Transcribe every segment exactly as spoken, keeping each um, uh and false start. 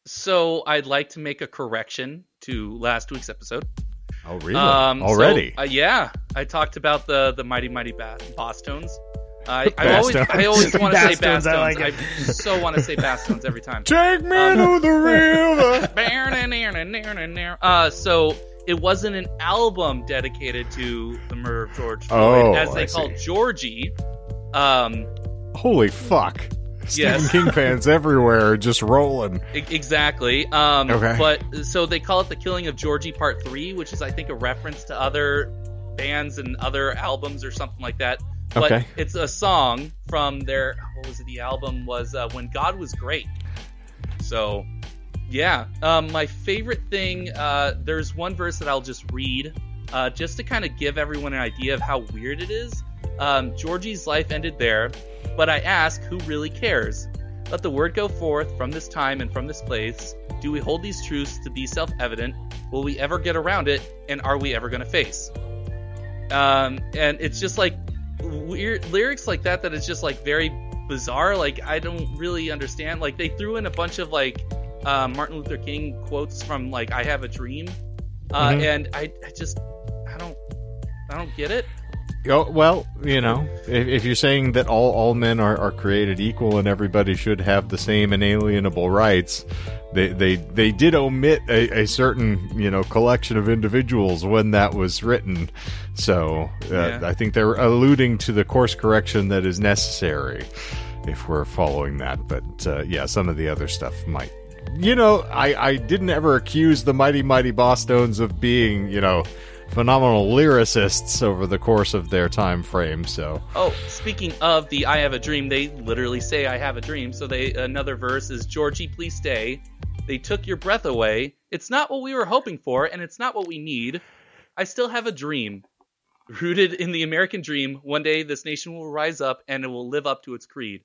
So I'd like to make a correction to last week's episode. Oh, really? Um, Already? So, uh, yeah. I talked about the, the Mighty Mighty ba- Boss Tones. Uh, I, I always I always want to say Bass Tones. I, like I so want to say Bass Tones every time. Take me um, to the river. uh, so it wasn't an album dedicated to the murder of George Floyd, oh, as they I called see. Georgie. Um, Holy fuck. Yes. Stephen King fans everywhere just rolling. Exactly. Um, okay. But so they call it The Killing of Georgie Part three, which is, I think, a reference to other bands and other albums or something like that. But okay. It's a song from their, what was it? The album was uh, When God Was Great. So, yeah. Um, my favorite thing, uh, there's one verse that I'll just read uh, just to kind of give everyone an idea of how weird it is. Um, Georgie's life ended there, but I ask, who really cares? Let the word go forth from this time and from this place. Do we hold these truths to be self-evident? Will we ever get around it? And are we ever going to face? Um, and it's just like weird lyrics like that, that is just like very bizarre. Like, I don't really understand. Like, they threw in a bunch of like uh, Martin Luther King quotes from like I Have a Dream. Uh, mm-hmm. And I, I just, I don't, I don't get it. Oh, well, you know, if, if you're saying that all, all men are, are created equal and everybody should have the same inalienable rights, they they, they did omit a, a certain, you know, collection of individuals when that was written. So uh, yeah. I think they're alluding to the course correction that is necessary if we're following that. But uh, yeah, some of the other stuff might. You know, I, I didn't ever accuse the Mighty Mighty Boss Tones of being, you know, phenomenal lyricists over the course of their time frame. So, oh, speaking of the I Have a Dream, they literally say I have a dream. So they another verse is, Georgie, please stay. They took your breath away. It's not what we were hoping for, and it's not what we need. I still have a dream. Rooted in the American dream, one day this nation will rise up and it will live up to its creed.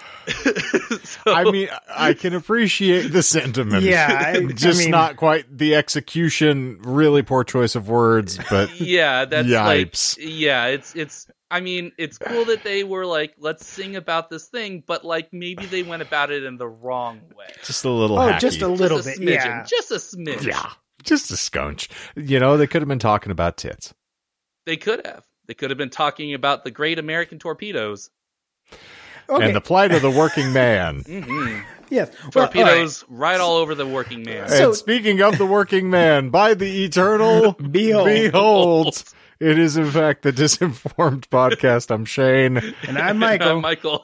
So, I mean, I can appreciate the sentiment. Yeah. I, Just I mean, not quite the execution, really poor choice of words, but yeah, that's yipes. like, yeah, it's, it's, I mean, it's cool that they were like, let's sing about this thing, but like maybe they went about it in the wrong way. Just a little Oh, hacky. just a little just a bit. smidgen, Yeah. Just a smidge. Yeah. Just a scunch. You know, they could have been talking about tits. They could have. They could have been talking about the great American torpedoes. Okay. And the plight of the working man. Mm-hmm. Yes. Well, Torpedoes all right. right all over the working man. So- And speaking of the working man, by the eternal Behold. behold, it is in fact the Disinformed Podcast. I'm Shane. And I'm Michael. I'm Michael.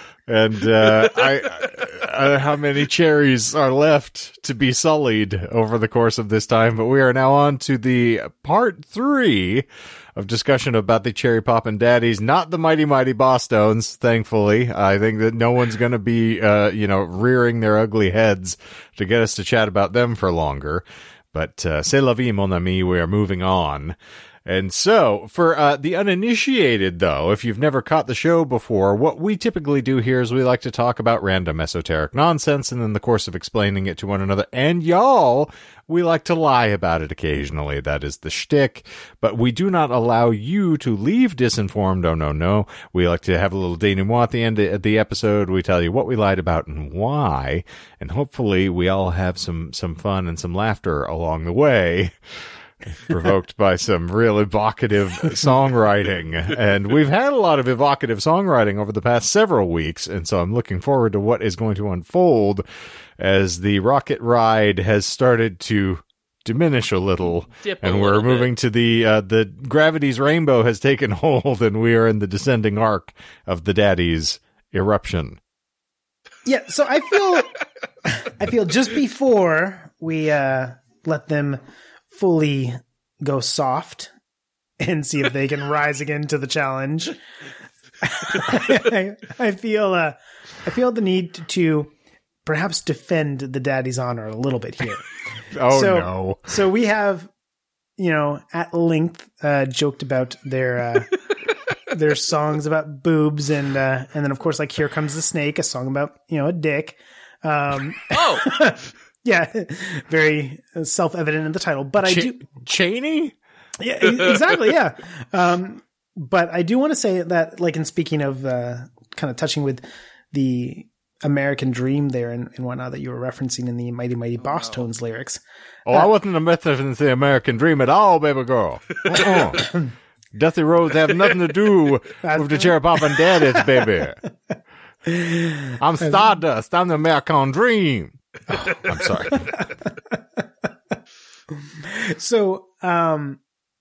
And uh, I, I, how many cherries are left to be sullied over the course of this time? But we are now on to the part three of discussion about the Cherry Poppin' Daddies, not the Mighty Mighty Boss Tones, thankfully. I think that no one's going to be, uh, you know, rearing their ugly heads to get us to chat about them for longer. But uh, c'est la vie, mon ami, we are moving on. And so, for uh, the uninitiated, though, if you've never caught the show before, what we typically do here is we like to talk about random esoteric nonsense, and in the course of explaining it to one another, and y'all, we like to lie about it occasionally. That is the shtick. But we do not allow you to leave disinformed. Oh, no, no. We like to have a little denouement at the end of the episode. We tell you what we lied about and why, and hopefully we all have some, some fun and some laughter along the way. Provoked by some real evocative songwriting. And we've had a lot of evocative songwriting over the past several weeks, and so I'm looking forward to what is going to unfold as the rocket ride has started to diminish a little, Dip a and we're little moving bit. to the uh, the gravity's rainbow has taken hold, and we are in the descending arc of the Daddy's eruption. Yeah, so I feel I feel just before we uh, let them fully go soft and see if they can rise again to the challenge, I, I feel uh, I feel the need to, to perhaps defend the Daddy's honor a little bit here. Oh, so, no. So we have, you know, at length uh, joked about their uh, their songs about boobs, and uh, and then of course, like Here Comes the Snake, a song about, you know, a dick. Um, Oh, yeah, very self-evident in the title, but I Ch- do. Cheney? Yeah, e- exactly. Yeah. Um, but I do want to say that, like, in speaking of uh, kind of touching with the American Dream there and, and whatnot that you were referencing in the Mighty Mighty Boss no. Tones lyrics. Oh, uh, I wasn't a method in the American Dream at all, baby girl. Uh-uh. Deathy Roads have nothing to do with the Cherry Pop and Daddies, baby. I'm Stardust. I'm the American Dream. Oh, I'm sorry. So, um,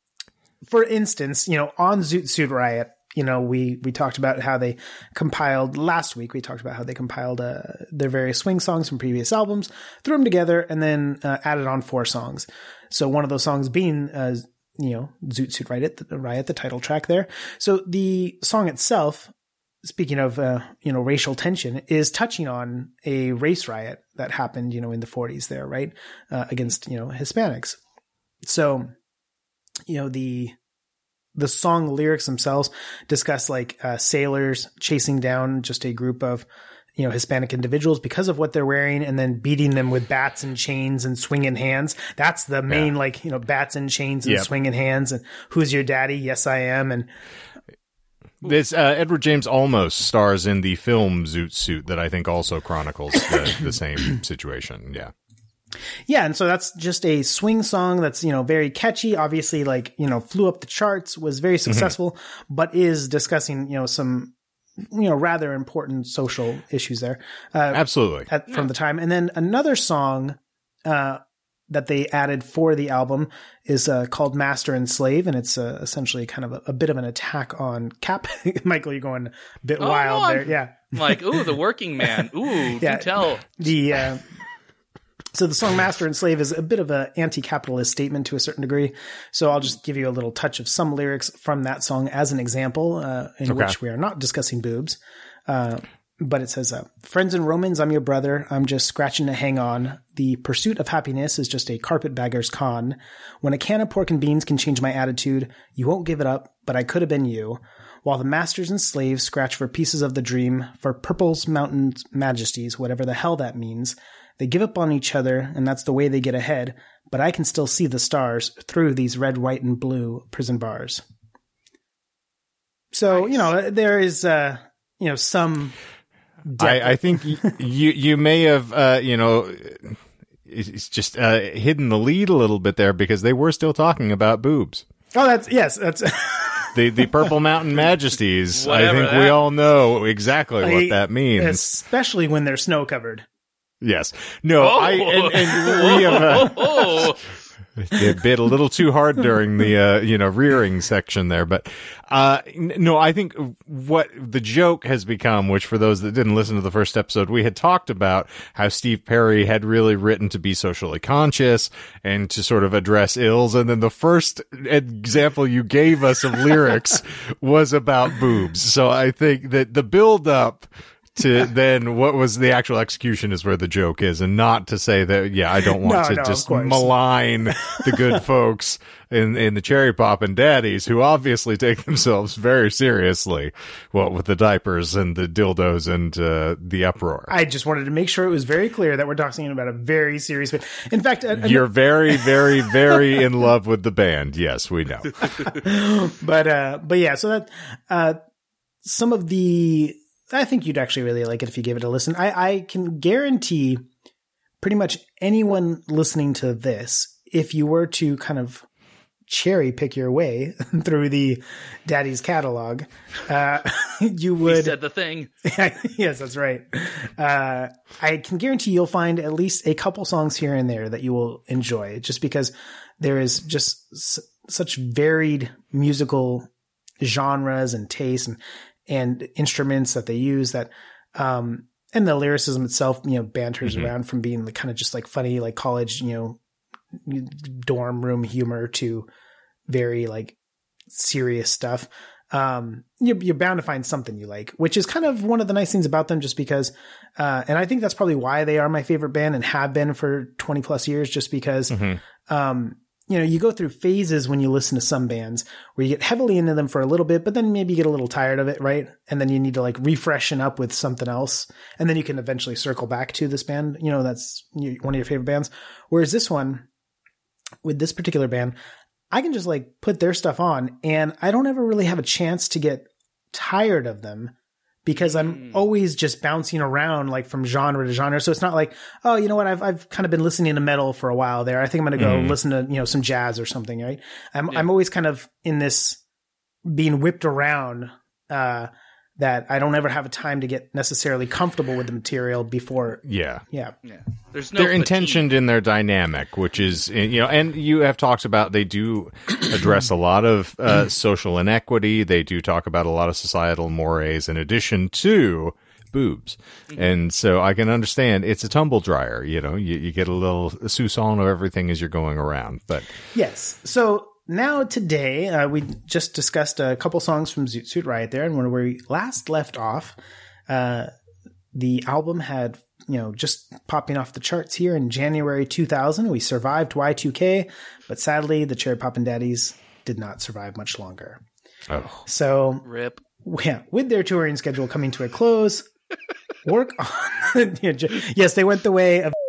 for instance, you know, on Zoot Suit Riot, you know, we, we talked about how they compiled last week. We talked about how they compiled uh, their various swing songs from previous albums, threw them together, and then uh, added on four songs. So one of those songs being, uh, you know, Zoot Suit Riot, the, Riot, the title track there. So the song itself, speaking of, uh, you know, racial tension, is touching on a race riot that happened, you know, in the forties there, right? Uh, against, you know, Hispanics. So, you know, the, the song lyrics themselves discuss like, uh, sailors chasing down just a group of, you know, Hispanic individuals because of what they're wearing and then beating them with bats and chains and swinging hands. That's the main, yeah. like, you know, bats and chains and yep. swinging hands and who's your daddy? Yes, I am. And, This uh, Edward James Olmos stars in the film Zoot Suit that I think also chronicles the, the same situation. Yeah. Yeah. And so that's just a swing song that's, you know, very catchy, obviously, like, you know, flew up the charts, was very successful, mm-hmm. but is discussing, you know, some, you know, rather important social issues there. Uh, Absolutely. At, yeah. From the time. And then another song, uh, that they added for the album is uh, called Master and Slave, and it's uh, essentially kind of a, a bit of an attack on Cap. Michael, you're going a bit oh, wild there. Yeah. I'm like, ooh, the working man. Ooh, yeah. Do tell. The, uh, so the song Master and Slave is a bit of an anti-capitalist statement to a certain degree. So I'll just give you a little touch of some lyrics from that song as an example, uh, in okay. which we are not discussing boobs. Uh, But it says, uh, friends and Romans, I'm your brother. I'm just scratching to hang on. The pursuit of happiness is just a carpetbagger's con. When a can of pork and beans can change my attitude, you won't give it up, but I could have been you. While the masters and slaves scratch for pieces of the dream, for purple's mountain majesties, whatever the hell that means, they give up on each other, and that's the way they get ahead. But I can still see the stars through these red, white, and blue prison bars. So, nice. you know, there is, uh, you know, some... I, I think you you may have uh, you know it's just uh, hidden the lead a little bit there because they were still talking about boobs. Oh, that's yes, that's the the Purple Mountain Majesties. Whatever I think that. We all know exactly what I, that means, especially when they're snow covered. Yes, no, oh. I and, and we have. Uh, oh. It bit a little too hard during the, uh, you know, rearing section there. But, uh, no, I think what the joke has become, which for those that didn't listen to the first episode, we had talked about how Steve Perry had really written to be socially conscious and to sort of address ills. And then the first example you gave us of lyrics was about boobs. So I think that the build up to then what was the actual execution is where the joke is, and not to say that, yeah, I don't want no, to no, just malign the good folks in, in the Cherry Pop and Daddies who obviously take themselves very seriously, well, with the diapers and the dildos and uh, the uproar. I just wanted to make sure it was very clear that we're talking about a very serious band. In fact, a, a, you're very, very, very in love with the band. Yes, we know. but, uh, but yeah, so that, uh, some of the, I think you'd actually really like it if you gave it a listen. I, I can guarantee pretty much anyone listening to this, if you were to kind of cherry pick your way through the Daddy's catalog, uh, you would. He said the thing. Yes, that's right. Uh, I can guarantee you'll find at least a couple songs here and there that you will enjoy, just because there is just s- such varied musical genres and tastes and and instruments that they use that, um, and the lyricism itself, you know, banters mm-hmm. around from being like kind of just like funny, like college, you know, dorm room humor to very like serious stuff. Um, you're, you're bound to find something you like, which is kind of one of the nice things about them, just because, uh, and I think that's probably why they are my favorite band and have been for twenty plus years, just because, mm-hmm. um, you know, you go through phases when you listen to some bands where you get heavily into them for a little bit, but then maybe you get a little tired of it, right? And then you need to like refreshen up with something else. And then you can eventually circle back to this band. You know, that's one of your favorite bands. Whereas this one, with this particular band, I can just like put their stuff on and I don't ever really have a chance to get tired of them because I'm Mm. always just bouncing around like from genre to genre. So it's not like, oh, you know what? I've I've kind of been listening to metal for a while there. I think I'm going to go Mm. listen to, you know, some jazz or something, right? I'm Yeah. I'm always kind of in this being whipped around uh that I don't ever have a time to get necessarily comfortable with the material before. Yeah. Yeah. Yeah. There's no They're fatigue. intentioned in their dynamic, which is, you know, and you have talked about they do address a lot of uh, social inequity. They do talk about a lot of societal mores in addition to boobs. And so I can understand it's a tumble dryer. You know, you, you get a little sousson of everything as you're going around. But Yes. So now today, uh, we just discussed a couple songs from Zoot Suit Riot there, and when we last left off, uh, the album had, you know, just popping off the charts here in January two thousand. We survived Y two K, but sadly, the Cherry Poppin' Daddies did not survive much longer. oh, So, Rip. yeah, with their touring schedule coming to a close, work on. Yes, they went the way of.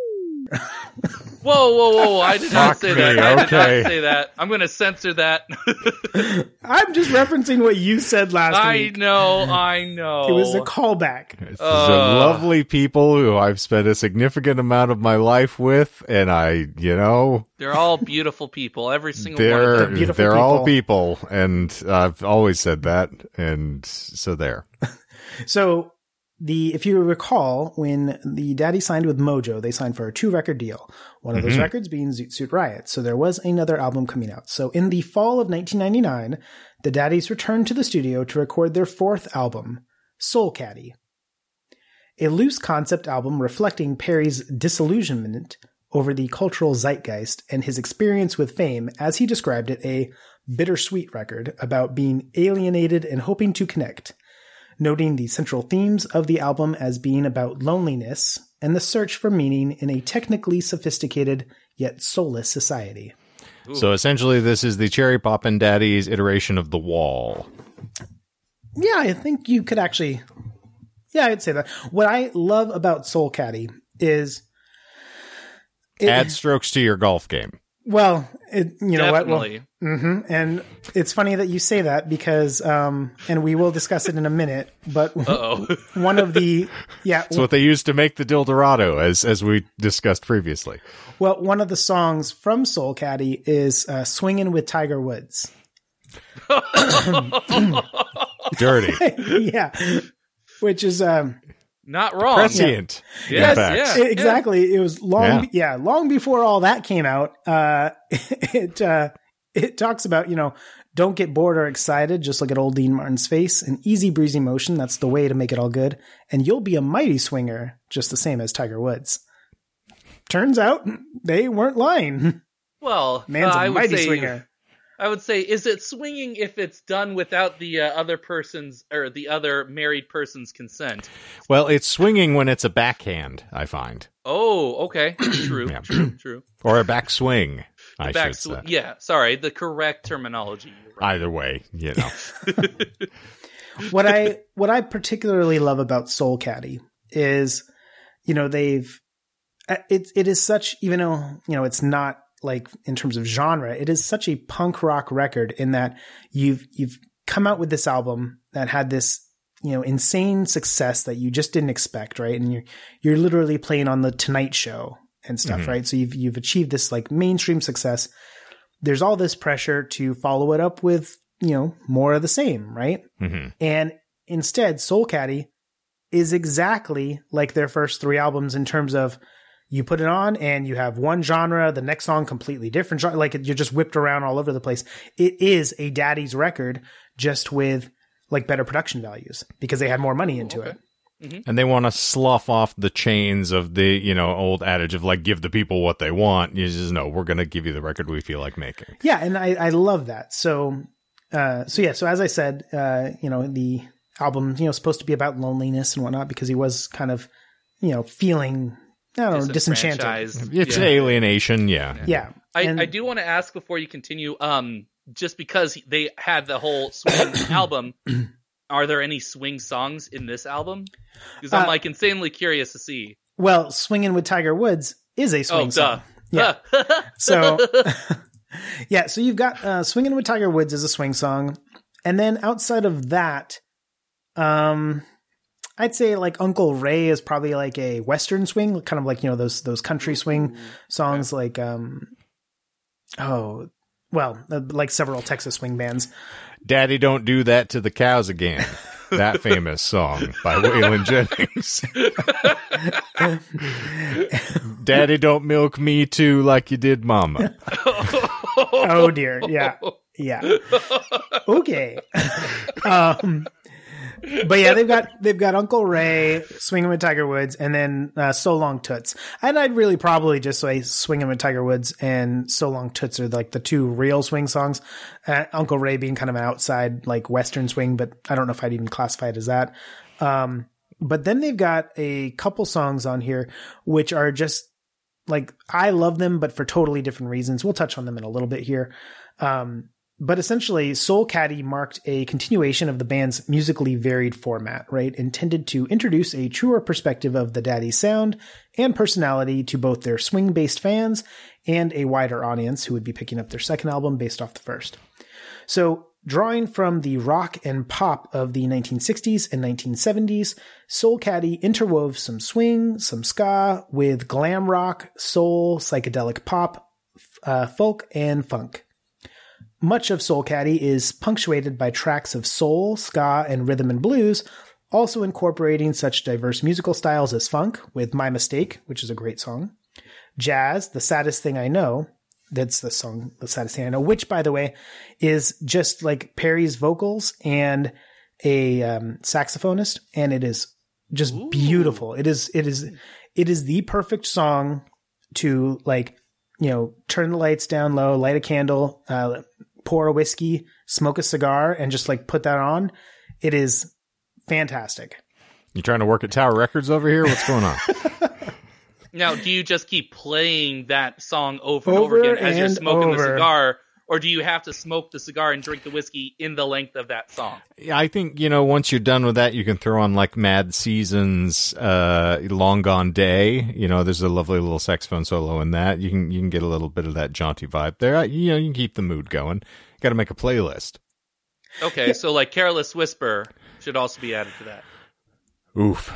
Whoa, whoa, whoa! I did not Fuck say me, that. I did okay. not say that. I'm going to censor that. I'm just referencing what you said last I week. know, I know. It was a callback. This is Uh. a lovely people who I've spent a significant amount of my life with, and I, you know, They're all beautiful people. Every single one of they're them. beautiful they're all people. people, and I've always said that, and so there. So the if you recall, when the Daddy signed with Mojo, they signed for a two record deal. One of those Mhm. records being Zoot Suit Riot. So there was another album coming out. So in the fall of nineteen ninety-nine, the Daddies returned to the studio to record their fourth album, Soul Caddy, a loose concept album reflecting Perry's disillusionment over the cultural zeitgeist and his experience with fame, as he described it, a bittersweet record about being alienated and hoping to connect, noting the central themes of the album as being about loneliness and the search for meaning in a technically sophisticated yet soulless society. Ooh. So essentially, this is the Cherry Poppin' Daddies iteration of The Wall. Yeah, I think you could actually, yeah, I'd say that. What I love about Soul Caddy is, it, Add strokes to your golf game. well, it, you know what? Well, Definitely. hmm And it's funny that you say that because, um, and we will discuss it in a minute, but Uh-oh. one of the, yeah, It's what they used to make the Dildorado, as as we discussed previously. well, one of the songs from Soul Caddy is uh, Swingin' with Tiger Woods. Dirty. Yeah. Which is, um, Not wrong. Prescient. in Yes, fact. yeah. exactly. It was long, Yeah. yeah. yeah, long before all that came out. Uh, it, uh, it talks about, you know, don't get bored or excited. Just look at old Dean Martin's face. An easy breezy motion. That's the way to make it all good. And you'll be a mighty swinger, just the same as Tiger Woods. Turns out they weren't lying. Well, Man's uh, I a would mighty say, swinger. I would say, is it swinging if it's done without the uh, other person's or the other married person's consent? Well, it's swinging when it's a backhand, I find. Oh, okay. True, Yeah. true, true. Or a backswing, I Back should sw- say. yeah, sorry, the correct terminology. You're right. Either way, you know. what I what I particularly love about Soul Caddy is, you know, they've it it is such, even though, you know, it's not like in terms of genre, it is such a punk rock record in that you've you've come out with this album that had this, you know, insane success that you just didn't expect, right? And you're you're literally playing on the Tonight Show and stuff, Mhm. right? So you've you've achieved this like mainstream success. There's all this pressure to follow it up with, you know, more of the same, right? hmm And instead, Soul Caddy is exactly like their first three albums in terms of you put it on and you have one genre, the next song completely different genre, like you're just whipped around all over the place. It is a Daddy's record, just with like better production values because they had more money into okay. it. And they want to slough off the chains of the, you know, old adage of like, give the people what they want. You just know, we're going to give you the record we feel like making. Yeah, and I, I love that. So, uh, so yeah, so as I said, uh, you know, the album, you know, supposed to be about loneliness and whatnot because he was kind of, you know, feeling, I don't know, disenchanted. Disenfranchised. It's Yeah. alienation, yeah. Yeah. I, And- I do want to ask before you continue, um, just because they had the whole swing album, are there any swing songs in this album? Because I'm Uh, like insanely curious to see. Well, Swingin' with Tiger Woods is a swing Oh, song. duh. Yeah. So, yeah, so you've got uh, Swingin' with Tiger Woods is a swing song. And then outside of that, um, I'd say like Uncle Ray is probably like a Western swing, kind of like, you know, those those country swing songs like, um, oh, well, uh, like several Texas swing bands. Daddy Don't Do That to the Cows Again. That famous song by Waylon Jennings. Daddy Don't Milk Me Too Like You Did Mama. Oh dear. Yeah. Yeah. Okay. um, but yeah, they've got they've got Uncle Ray, Swing 'Em with Tiger Woods, and then uh, So Long Toots. And I'd really probably just say Swing 'Em with Tiger Woods and So Long Toots are like the two real swing songs. Uh, Uncle Ray being kind of an outside like Western swing, but I don't know if I'd even classify it as that. Um, but then they've got a couple songs on here which are just like, I love them, but for totally different reasons. We'll touch on them in a little bit here. Um, But essentially, Soul Caddy marked a continuation of the band's musically varied format, right? Intended to introduce a truer perspective of the Daddies' sound and personality to both their swing-based fans and a wider audience who would be picking up their second album based off the first. So, drawing from the rock and pop of the nineteen sixties and nineteen seventies, Soul Caddy interwove some swing, some ska, with glam rock, soul, psychedelic pop, uh, folk, and funk. Much of Soul Caddy is punctuated by tracks of soul, ska, and rhythm and blues, also incorporating such diverse musical styles as funk, with My Mistake, which is a great song, jazz, The Saddest Thing I Know, that's the song, The Saddest Thing I Know, which, by the way, is just like Perry's vocals and a um, saxophonist, and it is just Ooh. beautiful. It is, it is, it is the perfect song to, like, you know, turn the lights down low, light a candle, uh, pour a whiskey, smoke a cigar, and just like put that on. It is fantastic. You trying to work at Tower Records over here? What's going on? Now, do you just keep playing that song over and over, over again as you're smoking over. the cigar? Or do you have to smoke the cigar and drink the whiskey in the length of that song? Yeah, I think, you know, once you're done with that, you can throw on like Mad Season's uh, Long Gone Day. You know, there's a lovely little saxophone solo in that. You can you can get a little bit of that jaunty vibe there. You know, you can keep the mood going. Got to make a playlist. Okay, yeah. So like Careless Whisper should also be added to that. Oof.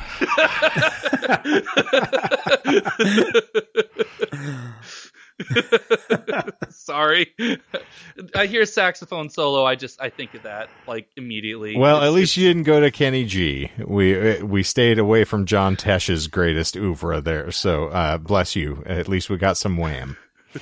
Sorry. I hear saxophone solo, I just I think of that like immediately. Well, it's, at least you didn't go to Kenny G. We we stayed away from John Tesh's greatest oeuvre there. So uh, bless you. At least we got some Wham.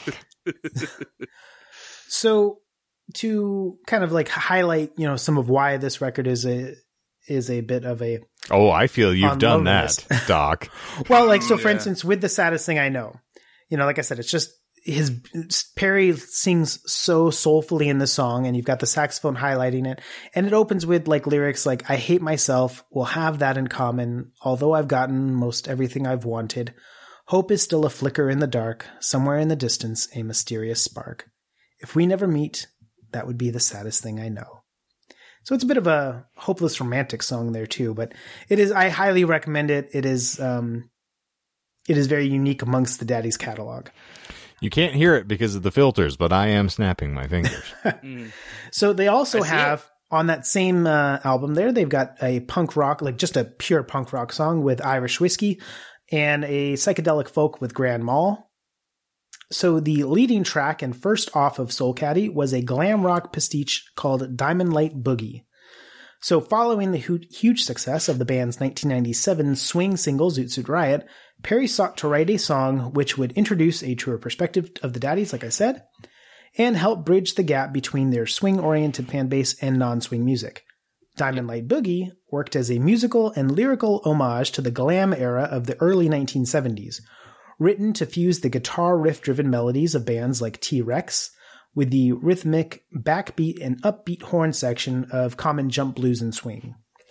So to kind of like highlight, you know, some of why this record is a is a bit of a oh, I feel you've done that, Doc. Well, like so, for yeah. instance, with The Saddest Thing I Know, you know, like I said, it's just his Perry sings so soulfully in the song, and you've got the saxophone highlighting it, and it opens with like lyrics like "I hate myself, we'll have that in common. Although I've gotten most everything I've wanted, hope is still a flicker in the dark. Somewhere in the distance, a mysterious spark. If we never meet, that would be the saddest thing I know." So it's a bit of a hopeless romantic song there too, but it is. I highly recommend it. It is. Um, it is very unique amongst the Daddies catalog. You can't hear it because of the filters, but I am snapping my fingers. mm. So they also I have it. on that same uh, album there, they've got a punk rock, like just a pure punk rock song with Irish Whiskey and a psychedelic folk with Grand Mal. So the leading track and first off of Soul Caddy was a glam rock pastiche called Diamond Light Boogie. So following the hu- huge success of the band's nineteen ninety-seven swing single Zoot Suit Riot, Perry sought to write a song which would introduce a truer perspective of the Daddies, like I said, and help bridge the gap between their swing-oriented fan base and non-swing music. Diamond Light Boogie worked as a musical and lyrical homage to the glam era of the early nineteen seventies, written to fuse the guitar riff-driven melodies of bands like T-Rex with the rhythmic backbeat and upbeat horn section of common jump blues and swing.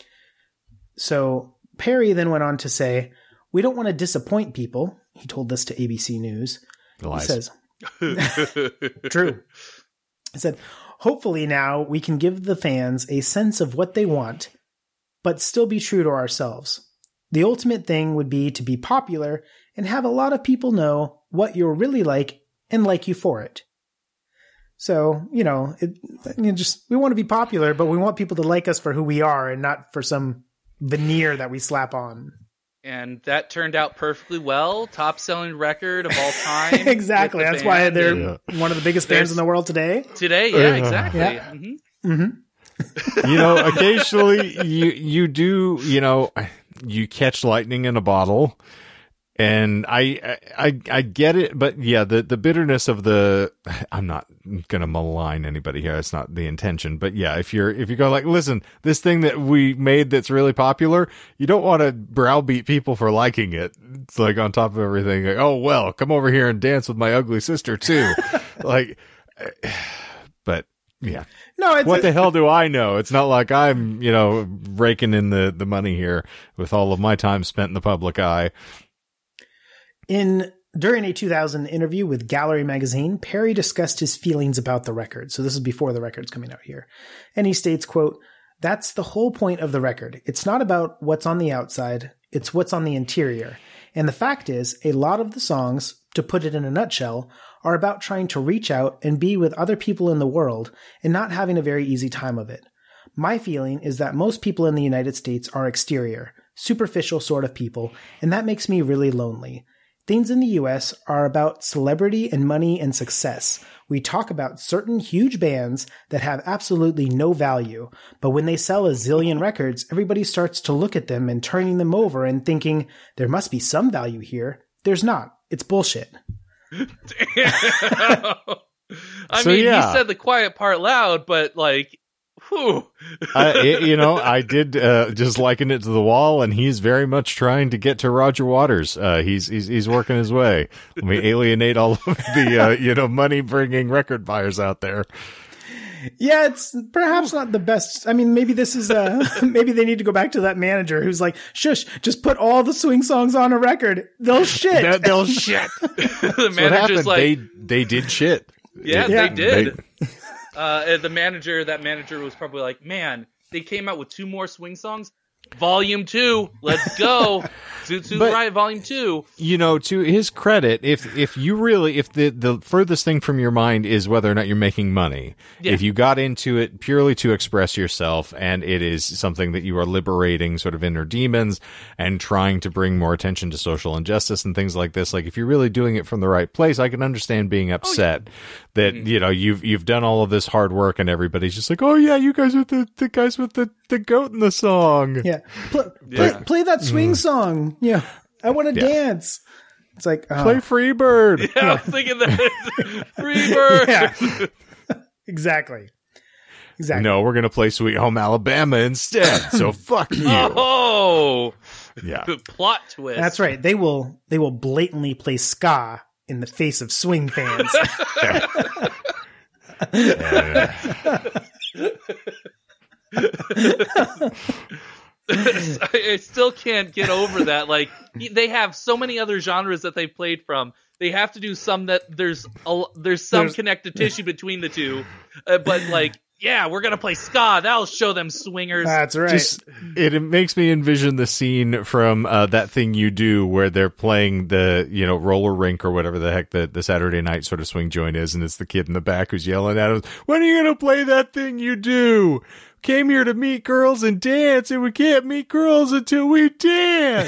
So Perry then went on to say, "We don't want to disappoint people," he told this to A B C News. Lies. He says, true. He said, "Hopefully now we can give the fans a sense of what they want, but still be true to ourselves. The ultimate thing would be to be popular and have a lot of people know what you're really like and like you for it." So, you know, it, you know, just we want to be popular, but we want people to like us for who we are and not for some veneer that we slap on. And that turned out perfectly well. Top selling record of all time. Exactly. with the That's band. why they're Yeah. one of the biggest bands in the world today. Today, yeah, Uh, exactly. Yeah. hmm Mm-hmm. You know, occasionally you you do, you know, you catch lightning in a bottle. And I, I, I get it, but yeah, the, the bitterness of the, I'm not gonna malign anybody here. It's not the intention, but yeah, if you're, if you go like, listen, this thing that we made that's really popular, you don't want to browbeat people for liking it. It's like on top of everything, like, oh, well, come over here and dance with my ugly sister too. Like, but yeah. No, it's What the hell do I know? It's not like I'm, you know, raking in the, the money here with all of my time spent in the public eye. In during a two thousand interview with Gallery Magazine, Perry discussed his feelings about the record. So this is before the record's coming out here. And he states, quote, "That's the whole point of the record. It's not about what's on the outside. It's what's on the interior. And the fact is, a lot of the songs, to put it in a nutshell, are about trying to reach out and be with other people in the world and not having a very easy time of it. My feeling is that most people in the United States are exterior, superficial sort of people, and that makes me really lonely. Things in the U S are about celebrity and money and success. We talk about certain huge bands that have absolutely no value, but when they sell a zillion records, everybody starts to look at them and turning them over and thinking, there must be some value here. There's not. It's bullshit." I So, mean, yeah. he said the quiet part loud, but like, whew. I, it- you know, I did uh, just liken it to the wall, and he's very much trying to get to Roger Waters. Uh, he's he's he's working his way. Let me alienate all of the uh, you know money bringing record buyers out there. Yeah, it's perhaps not the best. I mean, maybe this is uh maybe they need to go back to that manager who's like, shush, just put all the swing songs on a record. They'll shit. They'll, they'll shit. The What manager's happened? like, they they did shit. yeah, Yeah. they did. Uh, and the manager, that manager was probably like, man, they came out with two more swing songs. Volume two, let's go. Zoot Suit But- Riot Volume two. You know, to his credit, if if you really, if the the furthest thing from your mind is whether or not you're making money, Yeah. if you got into it purely to express yourself, and it is something that you are liberating sort of inner demons and trying to bring more attention to social injustice and things like this, like if you're really doing it from the right place, I can understand being upset that you know you've you've done all of this hard work and everybody's just like, oh yeah, you guys with the the guys with the the goat in the song. Yeah. Play, Yeah. play, play that swing song. Yeah. I want to Yeah. dance. It's like, oh, Play Freebird. Yeah, I was thinking that. Freebird. yeah. Exactly. Exactly. No, we're gonna play Sweet Home Alabama instead. So fuck you. Oh, Yeah. plot twist. That's right. They will they will blatantly play ska in the face of swing fans. I I still can't get over that. Like, they have so many other genres that they played from. They have to do some that there's a, there's some There's- connective tissue between the two. Uh, but like, yeah, we're gonna play ska. That'll show them swingers. That's right. Just it, it makes me envision the scene from uh, That Thing You Do, where they're playing the you know roller rink or whatever the heck the, the Saturday night sort of swing joint is, and it's the kid in the back who's yelling at him, "When are you gonna play That Thing You Do? Came here to meet girls and dance, and we can't meet girls until we dance."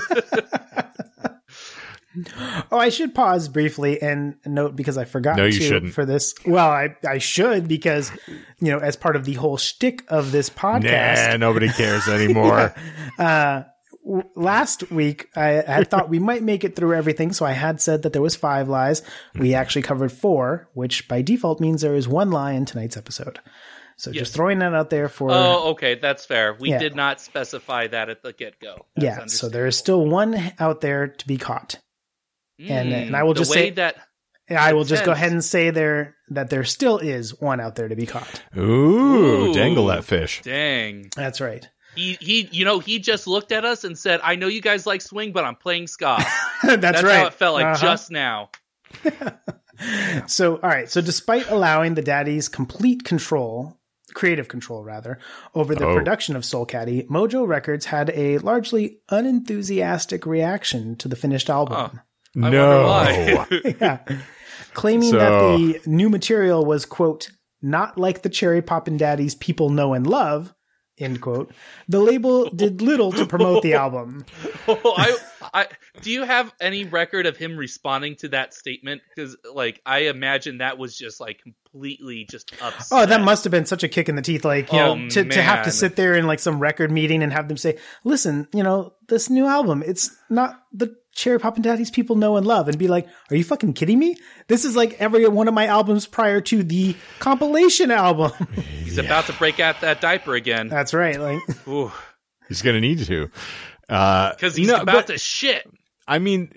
Oh, I should pause briefly and note, because I forgot No, you to shouldn't. for this. Well, I, I should, because, you know, as part of the whole shtick of this podcast, Nah, nobody cares anymore. uh, w- last week I had thought we might make it through everything. So I had said that there was five lies. We actually covered four, which by default means there is one lie in tonight's episode. So Yes. just throwing that out there for, Oh, okay, that's fair. We Yeah. did not specify that at the get go. yeah. So there is still one out there to be caught. and- and I will the just way say- that. I will just go sense. ahead and say there that there still is one out there to be caught. Ooh, Ooh. dangle that fish. Dang. That's right. He, he, you know, he just looked at us and said, "I know you guys like swing, but I'm playing ska." That's, That's right. how it felt like Uh-huh. just now. So, all right. So, despite allowing the Daddies complete control, creative control rather, over the Oh. production of Soul Caddy, Mojo Records had a largely unenthusiastic reaction to the finished album. Huh. I No. wonder why. Yeah. Claiming So- that the new material was, quote, not like the Cherry Poppin' Daddies people know and love, end quote. The label did little to promote the album. Oh, I, I, do you have any record of him responding to that statement? Because, like, I imagine that was just, like, completely just upset. Oh, that must have been such a kick in the teeth. Like, you Oh, know, to, to have to man. sit there in, like, some record meeting and have them say, listen, you know, this new album, it's not the Cherry Poppin' Daddies people know and love, and be like, are you fucking kidding me? This is like every one of my albums prior to the compilation album. He's about to break out that diaper again. That's right. Like, Ooh, He's going to need to. Uh, because he's no, about but- to shit. I mean,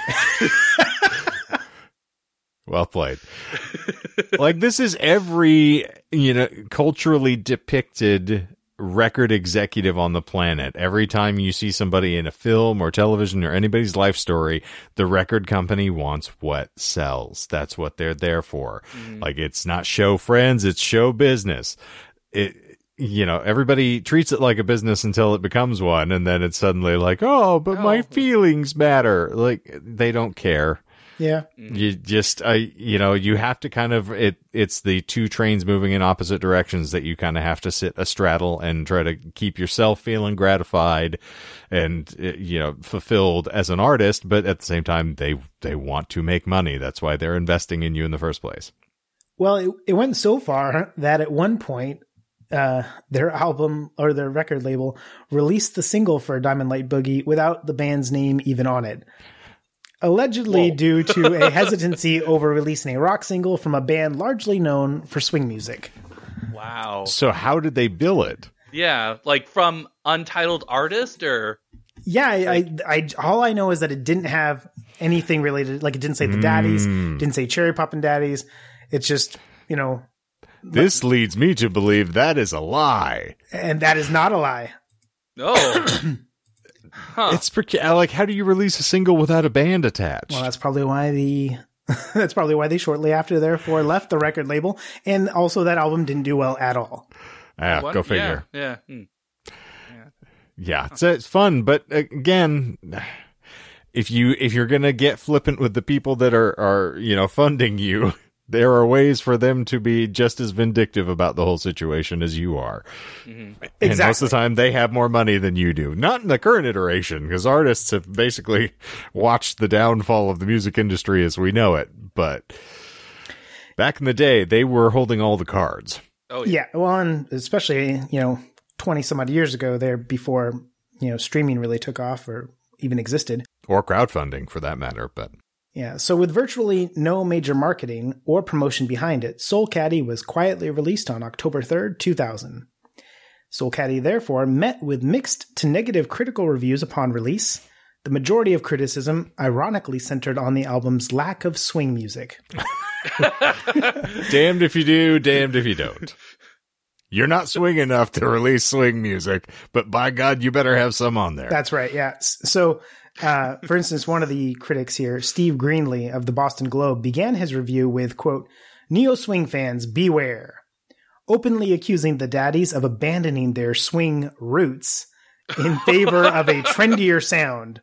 well played. Like, this is every, you know, culturally depicted record executive on the planet. Every time you see somebody in a film or television or anybody's life story, the record company wants what sells. That's what they're there for. Mm. Like, it's not show friends, it's show business. It, you know, everybody treats it like a business until it becomes one, and then it's suddenly like, oh, but my Oh. feelings matter. Like, they don't care. yeah. You just, I, you know, you have to kind of, it, it's the two trains moving in opposite directions that you kind of have to sit astraddle and try to keep yourself feeling gratified and, uh, you know, fulfilled as an artist. But at the same time, they, they want to make money. That's why they're investing in you in the first place. Well, it, it went so far that at one point, uh, their album or their record label released the single for Diamond Light Boogie without the band's name even on it. Allegedly Whoa. due to a hesitancy over releasing a rock single from a band largely known for swing music. Wow. So how did they bill it? Yeah, like from Untitled Artist, or Yeah, I, I, I, all I know is that it didn't have anything related. Like, it didn't say the Daddies, Mm. didn't say Cherry Poppin' Daddies. It's just, you know, This leads me to believe that is a lie. and that is not a lie. oh, huh? It's preca- like, how do you release a single without a band attached? Well, that's probably why the that's probably why they shortly after therefore left the record label, and also that album didn't do well at all. ah, What? go figure. Yeah, yeah. Hmm. Yeah, it's, it's fun, but again, if you if you're gonna get flippant with the people that are are you know funding you, there are ways for them to be just as vindictive about the whole situation as you are. Mhm. And most of the time, they have more money than you do. Not in the current iteration, because artists have basically watched the downfall of the music industry as we know it. But back in the day, they were holding all the cards. Oh yeah. Yeah, well, and especially, you know, twenty some odd years ago, there before, you know, streaming really took off or even existed. Or crowdfunding, for that matter. But Yeah, so with virtually no major marketing or promotion behind it, Soul Caddy was quietly released on October third, two thousand. Soul Caddy, therefore, met with mixed to negative critical reviews upon release. The majority of criticism ironically centered on the album's lack of swing music. damned if you do, damned if you don't. You're not swing enough to release swing music, but by God, you better have some on there. That's right, yeah. S- So, uh, for instance, one of the critics here, Steve Greenlee of the Boston Globe, began his review with, quote, "Neo-swing fans, beware," openly accusing the Daddies of abandoning their swing roots in favor of a trendier sound.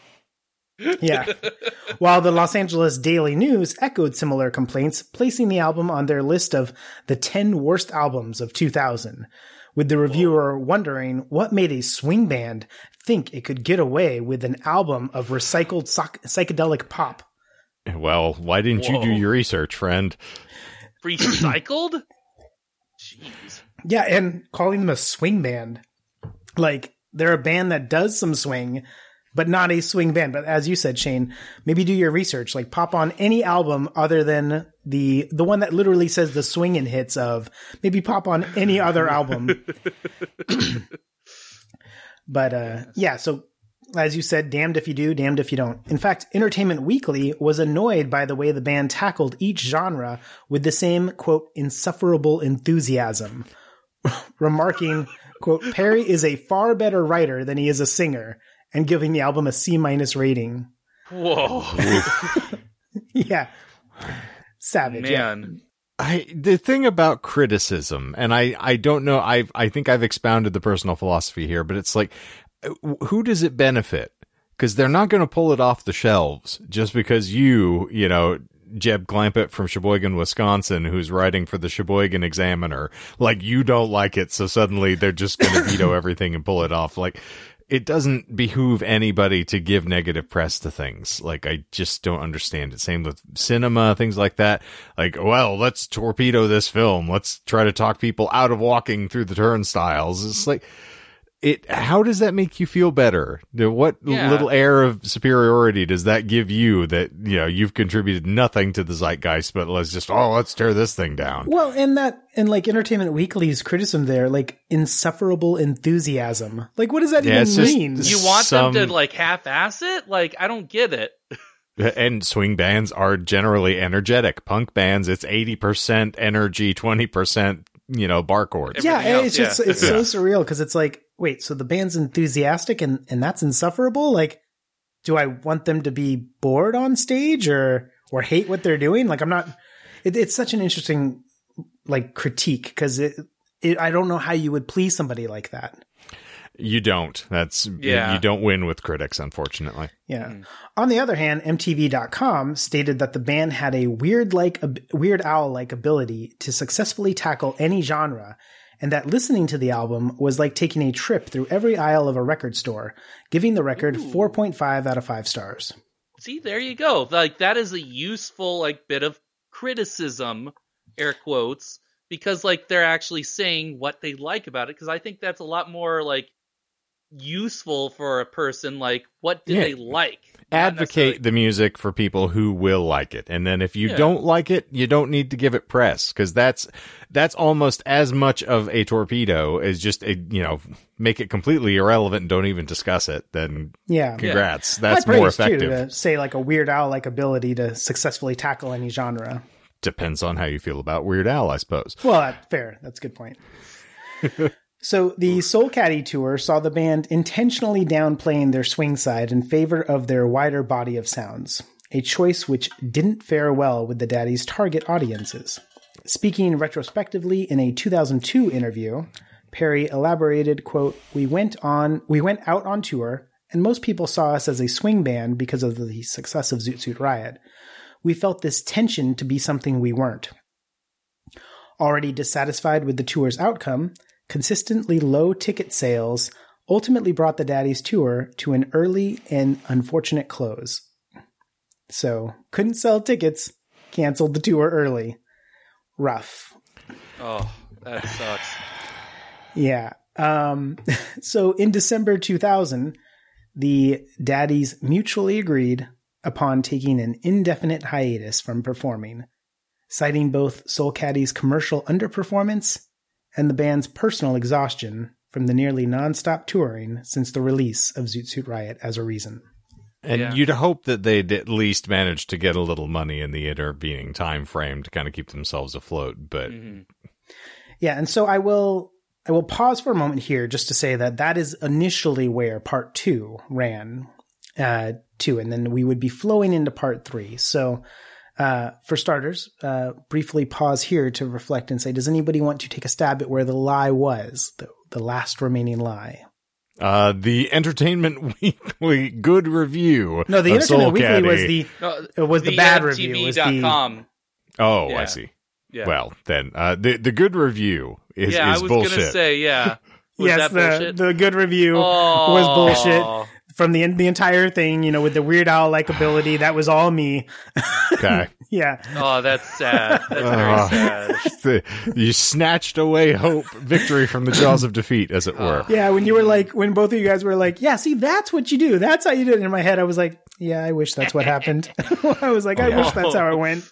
Yeah. While the Los Angeles Daily News echoed similar complaints, placing the album on their list of the ten worst albums of two thousand, with the reviewer wondering what made a swing band think it could get away with an album of recycled psych- psychedelic pop. Well, why didn't you do Whoa. your research, friend? Recycled? Jeez. Yeah, and calling them a swing band. Like, they're a band that does some swing, but not a swing band. But as you said, Shane, maybe do your research. Like, pop on any album other than the the one that literally says the swingin' hits of. Maybe pop on any other album. But uh, yeah, so as you said, damned if you do, damned if you don't. In fact, Entertainment Weekly was annoyed by the way the band tackled each genre with the same, quote, insufferable enthusiasm, remarking, quote, Perry is a far better writer than he is a singer, and giving the album a C minus rating. Whoa. Yeah. Savage. Yeah. Man. I the thing about criticism, and I, I don't know, I I think I've expounded the personal philosophy here, but it's like, who does it benefit? Because they're not going to pull it off the shelves just because you, you know, Jeb Clampett from Sheboygan, Wisconsin, who's writing for the Sheboygan Examiner. Like, you don't like it, so suddenly they're just going to veto everything and pull it off. Like, it doesn't behoove anybody to give negative press to things. Like, I just don't understand it. Same with cinema, things like that. Like, well, let's torpedo this film. Let's try to talk people out of walking through the turnstiles. It's like, it. How does that make you feel better? What Yeah. little air of superiority does that give you that, you know, you've contributed nothing to the zeitgeist, but let's just, oh, let's tear this thing down. Well, and that, and like Entertainment Weekly's criticism there, like insufferable enthusiasm. Like, what does that Yeah, even it's just- mean? You want Some- them to like half-ass it? Like, I don't get it. And swing bands are generally energetic. Punk bands, it's eighty percent energy, twenty percent, you know, bar chords. Yeah, Everything else, it's just yeah. it's so surreal because it's like, wait, so the band's enthusiastic and and that's insufferable? Like, do I want them to be bored on stage or or hate what they're doing? Like, I'm not. It, it's such an interesting like critique because it, it. I don't know how you would please somebody like that. You don't. That's Yeah. you don't win with critics, unfortunately. Yeah. Mhm. On the other hand, M T V dot com stated that the band had a weird like ab- weird owl like ability to successfully tackle any genre, and that listening to the album was like taking a trip through every aisle of a record store, giving the record Ooh. four point five out of five stars. See, there you go. Like, that is a useful like bit of criticism, air quotes, because like they're actually saying what they like about it. Because I think that's a lot more like useful for a person. Like, what did Yeah. they like? Not Advocate the music for people who will like it. And then if you Yeah. don't like it, you don't need to give it press, because that's that's almost as much of a torpedo as just a, you know, make it completely irrelevant and don't even discuss it. Then Yeah. congrats. High That's praise, more too, effective. to say like a Weird Owl like ability to successfully tackle any genre. Depends on how you feel about Weird Al, I suppose. Well, that, fair. That's a good point. So the Soul Caddy tour saw the band intentionally downplaying their swing side in favor of their wider body of sounds, a choice which didn't fare well with the Daddies' target audiences. Speaking retrospectively in a two thousand two interview, Perry elaborated, quote, "We went on, we went out on tour, and most people saw us as a swing band because of the success of Zoot Suit Riot. We felt this tension to be something we weren't. Already dissatisfied with the tour's outcome, consistently low ticket sales ultimately brought the Daddies tour to an early and unfortunate close. So, couldn't sell tickets, canceled the tour early. Rough. Oh, that sucks. Yeah. Um, so, in December two thousand, the Daddies mutually agreed upon taking an indefinite hiatus from performing, citing both Soul Caddy's commercial underperformance and the band's personal exhaustion from the nearly nonstop touring since the release of Zoot Suit Riot as a reason. And Yeah. you'd hope that they'd at least manage to get a little money in the intervening time frame to kind of keep themselves afloat. But Mhm. Yeah, and so I will I will pause for a moment here just to say that that is initially where part two ran uh, to, and then we would be flowing into part three. So uh, for starters, uh, briefly pause here to reflect and say, does anybody want to take a stab at where the lie was, the, the last remaining lie? uh, the Entertainment Weekly good review. No, the of Soul Entertainment Weekly was Caddy. the No, it was the, bad review. It was M T V the, dot com. Oh, Yeah. I see. Yeah. Well, then uh, the the good review is, yeah, is I was bullshit. gonna say, yeah. Was yes, that the bullshit? the good review Oh. was bullshit. From the the entire thing, you know, with the Weird Owl like ability, that was all me. Okay. Yeah. Oh, that's sad. That's very Oh. sad. You snatched away hope, victory from the jaws of defeat, as it were. Yeah, when you were like, when both of you guys were like, yeah, see, that's what you do. That's how you do it. In my head, I was like, yeah, I wish that's what happened. I was like, I Oh. wish that's how it went.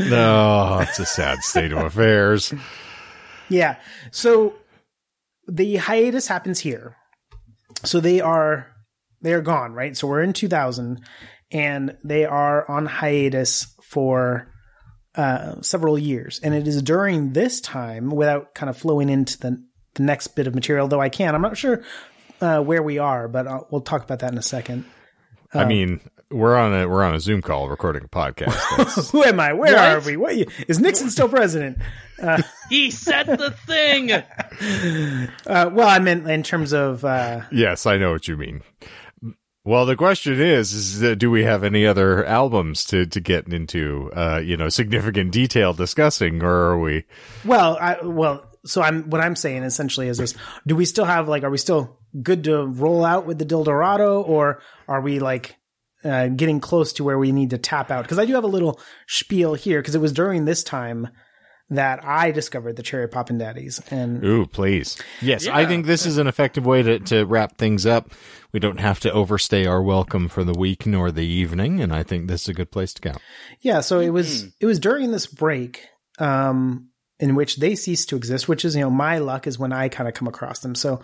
No, it's a sad state of affairs. Yeah. So the hiatus happens here. So they are, they are gone, right? So we're in two thousand and they are on hiatus for uh, several years. And it is during this time, without kind of flowing into the, the next bit of material, though I can, I'm not sure uh, where we are, but I'll, we'll talk about that in a second. I mean, we're on a we're on a Zoom call recording a podcast. That's, Who am I? Where What? are we? What you, is Nixon still president? He said the thing. Uh, well, I meant in terms of uh, yes, I know what you mean. Well, the question is, is uh, do we have any other albums to, to get into, uh, you know, significant detail discussing, or are we? Well, I, well, so I'm, what I'm saying essentially is this, do we still have like, are we still good to roll out with the Dildorado, or are we like, uh, getting close to where we need to tap out? Cause I do have a little spiel here, cause it was during this time that I discovered the Cherry Poppin' Daddies. And Ooh, please. Yes, Yeah. I think this is an effective way to, to wrap things up. We don't have to overstay our welcome for the week nor the evening, and I think this is a good place to go. yeah, so it was, it was during this break, um, in which they ceased to exist, which is, you know, my luck is when I kind of come across them. So,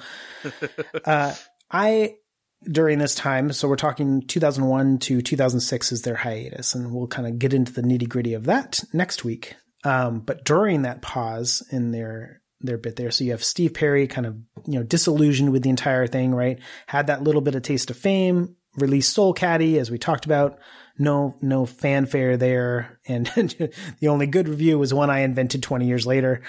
uh, I, during this time, so we're talking two thousand one to two thousand six is their hiatus, and we'll kind of get into the nitty gritty of that next week. Um, but during that pause in their, their bit there, so you have Steve Perry kind of, you know, disillusioned with the entire thing, right? Had that little bit of taste of fame, released Soul Caddy, as we talked about. No, no fanfare there. And the only good review was one I invented twenty years later.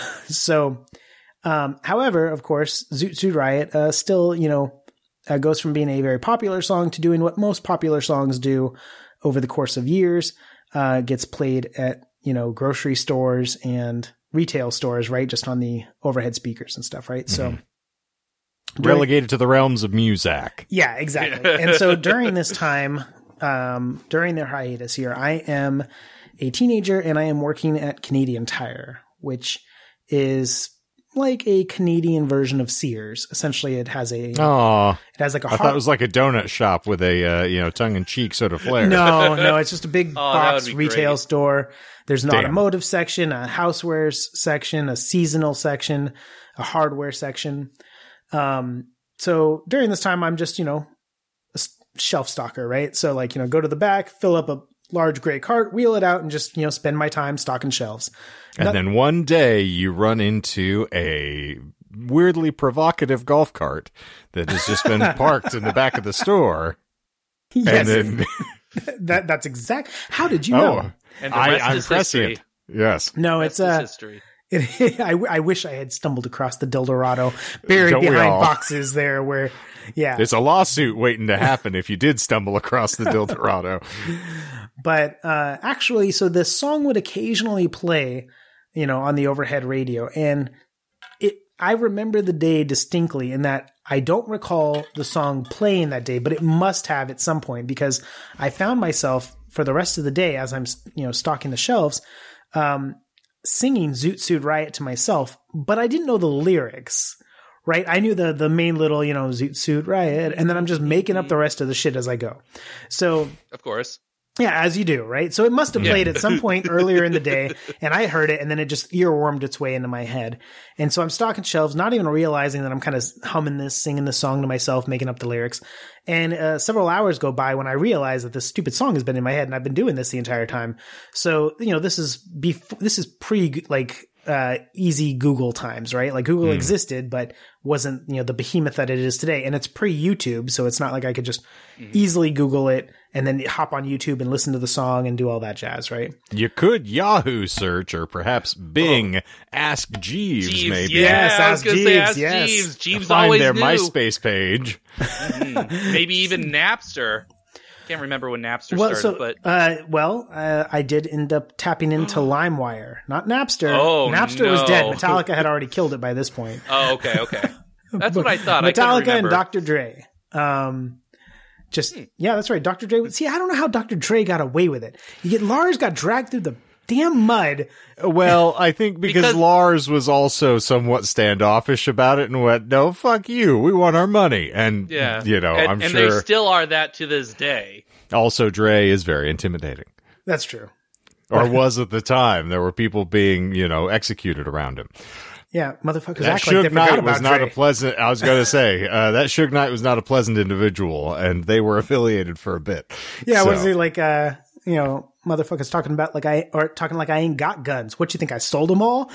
so, um, however, of course, Zoot Suit Riot, uh, still, you know, uh, goes from being a very popular song to doing what most popular songs do over the course of years, uh, gets played at, you know, grocery stores and retail stores, right? Just on the overhead speakers and stuff, right? Mm-hmm. So during, Relegated to the realms of Muzak. yeah, exactly. And so during this time, um, during their hiatus here, I am a teenager and I am working at Canadian Tire, which is like a Canadian version of Sears. Essentially, it has a, Oh, it has like a I hard, thought it was like a donut shop with a, uh, you know, tongue-in-cheek sort of flair. No, no, it's just a big Oh, that box would be retail great. store. There's an Damn. automotive section, a housewares section, a seasonal section, a hardware section. Um, so during this time, I'm just, you know, a s- shelf stalker, right? So like, you know, go to the back, fill up a large gray cart, wheel it out, and just, you know, spend my time stocking shelves. And No- then one day you run into a weirdly provocative golf cart that has just been parked in the back of the store. Yes, And then, that that's exact. How did you oh, know? And the I, rest I'm is history. prescient. Yes. No, Rest it's uh, is history. It, I, I wish I had stumbled across the Dildorado buried Don't we behind all? boxes there where, yeah. There's a lawsuit waiting to happen if you did stumble across the Dildorado. But uh, actually, so this song would occasionally play, you know, on the overhead radio. And it, I remember the day distinctly in that I don't recall the song playing that day, but it must have at some point because I found myself for the rest of the day as I'm, you know, stocking the shelves, um, singing Zoot Suit Riot to myself, but I didn't know the lyrics, right? I knew the the main little, you know, Zoot Suit Riot, and then I'm just making up the rest of the shit as I go. So, Of course. yeah, as you do, right? So it must have played at some point earlier in the day, and I heard it, and then it just earwormed its way into my head. And so I'm stocking shelves, not even realizing that I'm kind of humming this, singing this song to myself, making up the lyrics. And uh, several hours go by when I realize that this stupid song has been in my head, and I've been doing this the entire time. So, you know, this is before, this is pre, like, uh, easy Google times, right? Like Google existed, but wasn't, you know, the behemoth that it is today. And it's pre YouTube. So it's not like I could just mm-hmm. easily Google it and then hop on YouTube and listen to the song and do all that jazz, right? You could Yahoo search or perhaps Bing, oh. Ask Jeeves, Jeeves, maybe. Yeah, Yes, I was ask going to Jeeves, say Ask yes. Jeeves. Jeeves Find always their knew. MySpace page. Mm, maybe even Napster. Can't remember when Napster Well, started, so, but uh, well, uh, I did end up tapping into LimeWire, not Napster. Oh, Napster was dead. no. Metallica had already killed it by this point. oh, okay, okay. That's what I thought. I couldn't Metallica and remember. Doctor Dre. Um, just yeah, that's right. Doctor Dre. See, I don't know how Doctor Dre got away with it. You get Lars got dragged through the damn mud. Well, I think because, Because- Lars was also somewhat standoffish about it and went, no, fuck you. We want our money. And, Yeah, you know, and, I'm and sure they still are that to this day. also Dre is very intimidating. That's true. Or was at the time. There were people being, you know, executed around him. Yeah, motherfuckers That act like they Suge forgot Knight about was not Dre. a pleasant, I was going to say, uh, that Suge Knight was not a pleasant individual, and they were affiliated for a bit. Yeah, So- what is he like? Uh, you know, motherfuckers talking about like I or talking like I ain't got guns. What you think? I sold them all?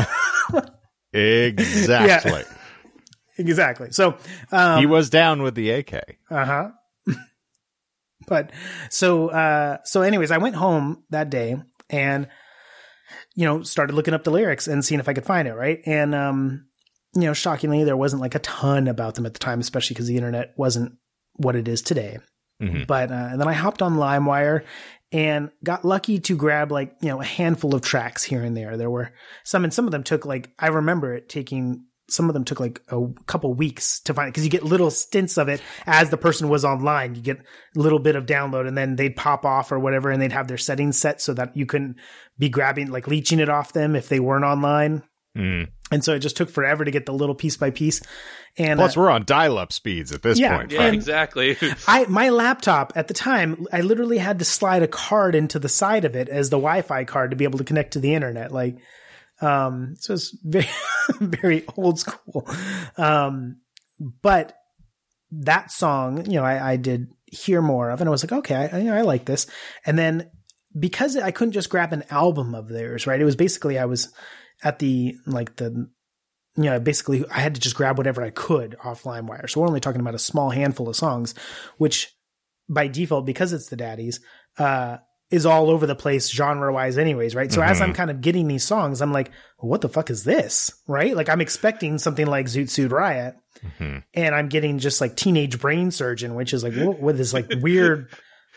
Exactly. Exactly. So, um, He was down with the A K. uh huh. But so, uh, so anyways, I went home that day and, you know, started looking up the lyrics and seeing if I could find it. Right. And, um, you know, shockingly, there wasn't like a ton about them at the time, especially because the internet wasn't what it is today. Mm-hmm. But uh, and then I hopped on LimeWire and got lucky to grab like, you know, a handful of tracks here and there. There were some, and some of them took like, I remember it taking, some of them took like a couple weeks to find, because you get little stints of it as the person was online. You get a little bit of download and then they'd pop off or whatever, and they'd have their settings set so that you couldn't be grabbing, like leeching it off them if they weren't online. Mm. And so it just took forever to get the little piece by piece. And Plus, uh, we're on dial-up speeds at this Yeah, point. Yeah, And- exactly. I my laptop at the time, I literally had to slide a card into the side of it as the Wi-Fi card to be able to connect to the internet. Like, um, so it's very, very old school. Um, but that song, you know, I, I did hear more of, and I was like, okay, I, I, I like this. And then because I couldn't just grab an album of theirs, right? It was basically, I was at the, like the, you know, basically I had to just grab whatever I could off LimeWire. So we're only talking about a small handful of songs, which by default, because it's the Daddies, uh, is all over the place genre wise anyways, right? So Mm-hmm. as I'm kind of getting these songs, I'm like, well, what the fuck is this? Right? Like I'm expecting something like Zoot Suit Riot, Mm-hmm. and I'm getting just like Teenage Brain Surgeon, which is like, what, what is like weird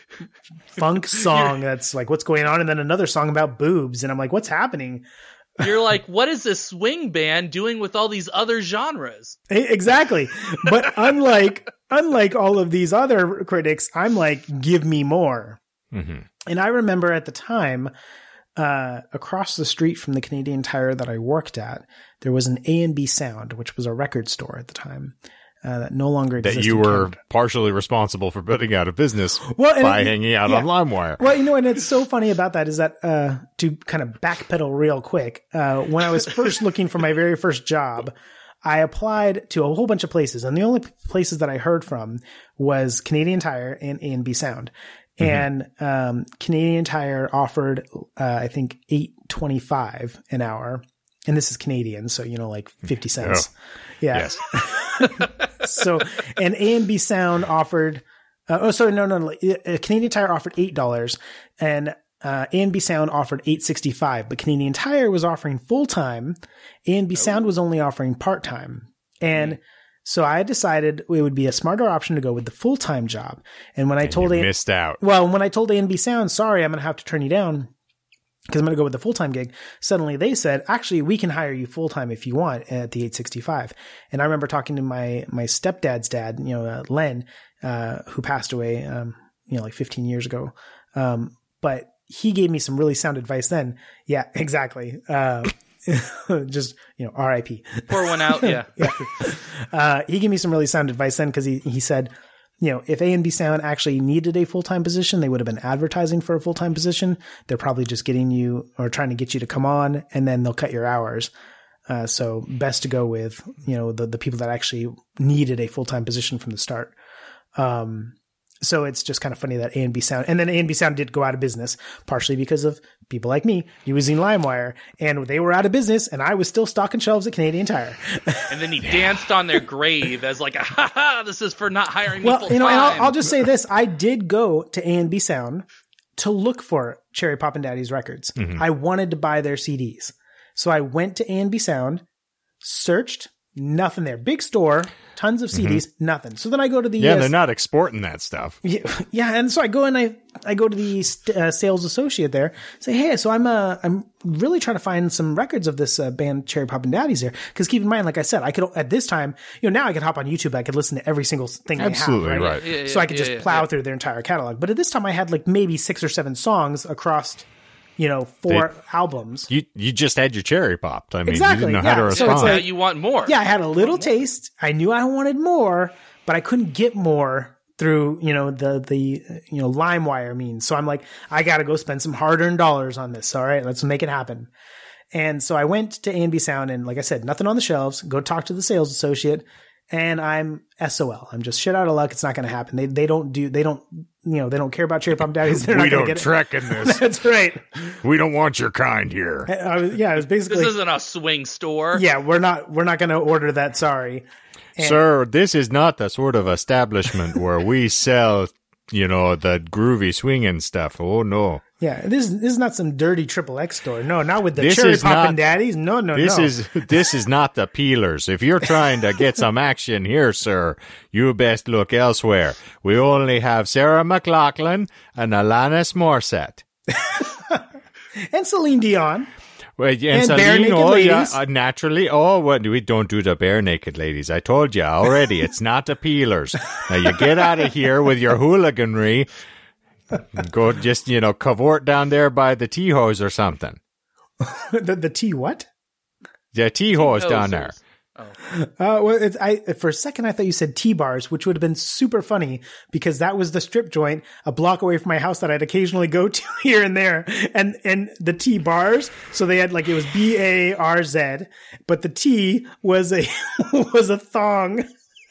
funk song that's like, what's going on? And then another song about boobs. And I'm like, what's happening? You're like, what is this swing band doing with all these other genres? Exactly. But unlike, unlike all of these other critics, I'm like, give me more. Mm-hmm. And I remember at the time, uh, across the street from the Canadian Tire that I worked at, there was an A and B Sound, which was a record store at the time, uh, that no longer exists. That you in were Canada. partially responsible for putting out of business Well, and by it- hanging out yeah. on LimeWire. Well, you know, and it's so funny about that is that, uh, to kind of backpedal real quick, uh, when I was first looking for my very first job, I applied to a whole bunch of places, and the only places that I heard from was Canadian Tire and A and B Sound. And, um, Canadian Tire offered, uh, I think eight twenty-five an hour. And this is Canadian. So, you know, like fifty cents. Yeah. Yes. So, and A and B Sound offered, uh, oh, sorry, no, no, no. uh, Canadian Tire offered eight dollars, and, uh, A and B Sound offered eight sixty-five, but Canadian Tire was offering full time. A and B Sound was only offering part time. And, so I decided it would be a smarter option to go with the full-time job. And when I told You A- missed out. well, when I told A and B Sound, sorry, I'm going to have to turn you down because I'm going to go with the full-time gig, suddenly they said, actually, we can hire you full-time if you want at the eight sixty-five. And I remember talking to my, my stepdad's dad, you know, uh, Len, uh, who passed away, um, you know, like fifteen years ago. Um, but he gave me some really sound advice then. Yeah, exactly. Uh, just, you know, R I P. Pour one out, yeah. Yeah. Uh, he gave me some really sound advice then because he, he said, you know, if A and B Sound actually needed a full-time position, they would have been advertising for a full-time position. They're probably just getting you or trying to get you to come on, and then they'll cut your hours. Uh, so best to go with, you know, the, the people that actually needed a full-time position from the start. Um, So it's just kind of funny that A and B Sound, and then A and B Sound did go out of business, partially because of people like me using LimeWire, and they were out of business, and I was still stocking shelves at Canadian Tire. And then he danced on their grave as like, ha ha, this is for not hiring me Well, full you know, and time. I'll, I'll just say this: I did go to A and B Sound to look for Cherry Poppin' Daddy's records. Mm-hmm. I wanted to buy their C Ds, so I went to A and B Sound, searched. Nothing there. Big store, tons of C Ds, mm-hmm. nothing. So then I go to the yeah, uh, they're not exporting that stuff. Yeah, yeah, and so I go and I I go to the uh, sales associate there, say, hey, so I'm uh I'm really trying to find some records of this uh, band Cherry Poppin' Daddies here, because keep in mind, like I said, I could at this time, you know, now I could hop on YouTube, I could listen to every single thing Absolutely they have, right? right. Yeah, yeah, So I could yeah, just yeah, plow yeah. through their entire catalog. But at this time, I had like maybe six or seven songs across, you know, four They- albums. You you just had your cherry popped. I mean, Exactly, you didn't know how to yeah. So respond. it's Now like- you want more. Yeah, I had a little taste. I knew I wanted more, but I couldn't get more through, you know, the, the, you know, LimeWire means. So I'm like, I got to go spend some hard earned dollars on this. All right, let's make it happen. And so I went to A and B Sound, and like I said, nothing on the shelves, go talk to the sales associate, and I'm S O L. I'm just shit out of luck. It's not going to happen. They, they don't do, they don't, you know, they don't care about Cherry Poppin' Daddies. They're we not going don't to get trek in it. this. That's right. We don't want your kind here. I, I was, yeah, it was basically, This isn't a swing store. yeah, we're not, we're not going to order that. Sorry. And- Sir, this is not the sort of establishment where we sell, you know, the groovy swinging stuff. Oh, no. Yeah, this this is not some dirty triple X store. No, not with the This cherry is poppin' not- daddies. No, no, This no. is this is not the peelers. If you're trying to get some action here, sir, you best look elsewhere. We only have Sarah McLachlan and Alanis Morissette. and Celine Dion. Well, and, And Celine, bare naked oh, yeah, ladies. uh, naturally. Oh, well, we don't do the bare naked ladies. I told you already. It's not the peelers. Now you get out of here with your hooliganry. Go just, you know, cavort down there by the tea hose or something. the the T what? The tea hose down there. Oh. Uh, well, it's, I for a second I thought you said T bars, which would have been super funny because that was the strip joint a block away from my house that I'd occasionally go to here and there, and and the T bars. So they had like it was B A R Z, but the T was a was a thong.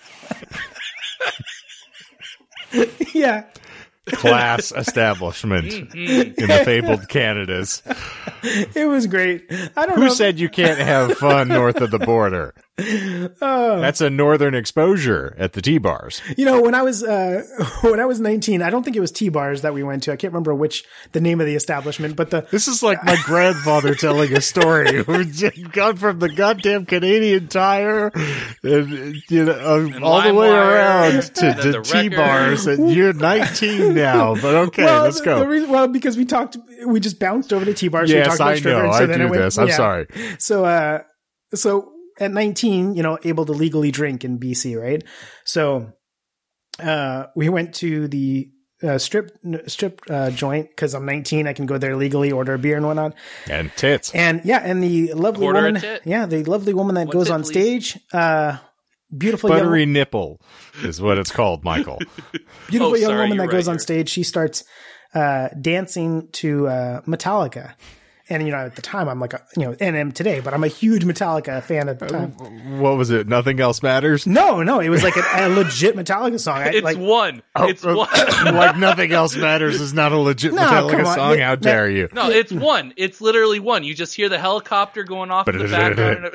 yeah. Class establishment in the fabled Canadas. It was great. I don't Who know. said you can't have fun north of the border? Oh. That's a northern exposure at the tea bars. You know, when I was uh, when I was nineteen, I don't think it was T bars that we went to. I can't remember which the name of the establishment, but the This is like my grandfather telling a story who just gone from the goddamn Canadian Tire, and, you know, uh, And all the way LimeWire, around to and then the the tea record. bars, and you're nineteen now. But okay, well, let's the- go. The reason, well, because we talked, we just bounced over to T bars. we Yes, talked about I stripper, know. and so I then do went- this. I'm yeah. sorry. So, uh, so at nineteen, you know, able to legally drink in B C, right? So, uh, we went to the uh, strip strip uh, joint because I'm nineteen. I can go there legally, order a beer and whatnot. And tits. And yeah, and the lovely Quarter a woman, tit? yeah, the lovely woman that One goes tit, on please. stage, uh, beautiful Buttery young, nipple is what it's called, Michael. beautiful Oh, young sorry, woman you're that goes right, on you're- stage. She starts uh, dancing to uh, Metallica. And, you know, at the time, I'm like, a, you know, and am today, but I'm a huge Metallica fan at the time. What was it? Nothing else matters? No, no, it was like a, a legit Metallica song. I, It's like, one. It's Oh, one. like nothing else matters is not a legit No, Metallica come on. song. Yeah, How that- dare you? No, it's one. It's literally one. You just hear the helicopter going off in the background.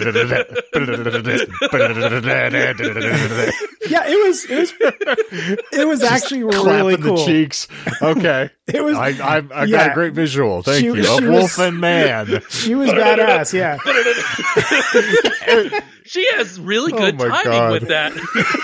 yeah, it was, it was, it was actually really Clapping cool. the cheeks. Okay. It was, I, I, I got yeah. a great visual. Thank She- you. she A was- wolf and man. she was badass. Yeah. She has really Oh good my timing God. with that.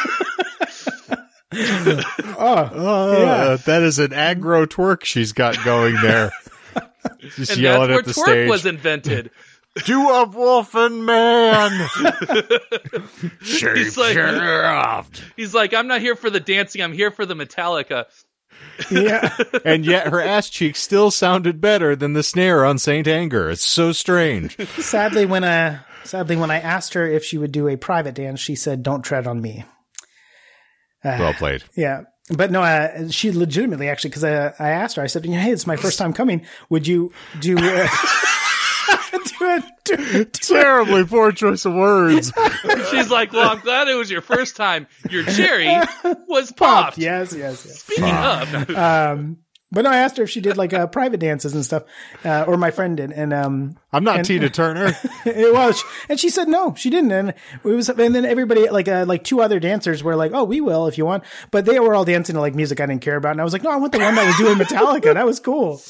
Oh, Oh, Yeah. that is an aggro twerk she's got going there. Just And yelling that's at where the twerk stage. was invented. Do a wolf and man. Shape He's like- shaft. He's like, I'm not here for the dancing. I'm here for the Metallica. yeah. And yet her ass cheeks still sounded better than the snare on Saint Anger. It's so strange. Sadly, when uh, sadly when I asked her if she would do a private dance, she said, "Don't tread on me." Uh, Well played. Yeah. But no, uh, she legitimately actually, because I, I asked her, I said, "Hey, it's my first time coming. Would you do, uh, do, a, do, do a- Terribly poor choice of words. She's like, well, I'm glad it was your first time. Your cherry was popped. Yes, yes, yes. Speaking of, Um, but no, I asked her if she did like uh, private dances and stuff, uh, or my friend did, and um, I'm not And- Tina Turner. it was, and she said no, she didn't, and it was, and then everybody like uh, like two other dancers were like, oh, we will if you want, but they were all dancing to like music I didn't care about, and I was like, no, I want the one that was doing Metallica, that was cool.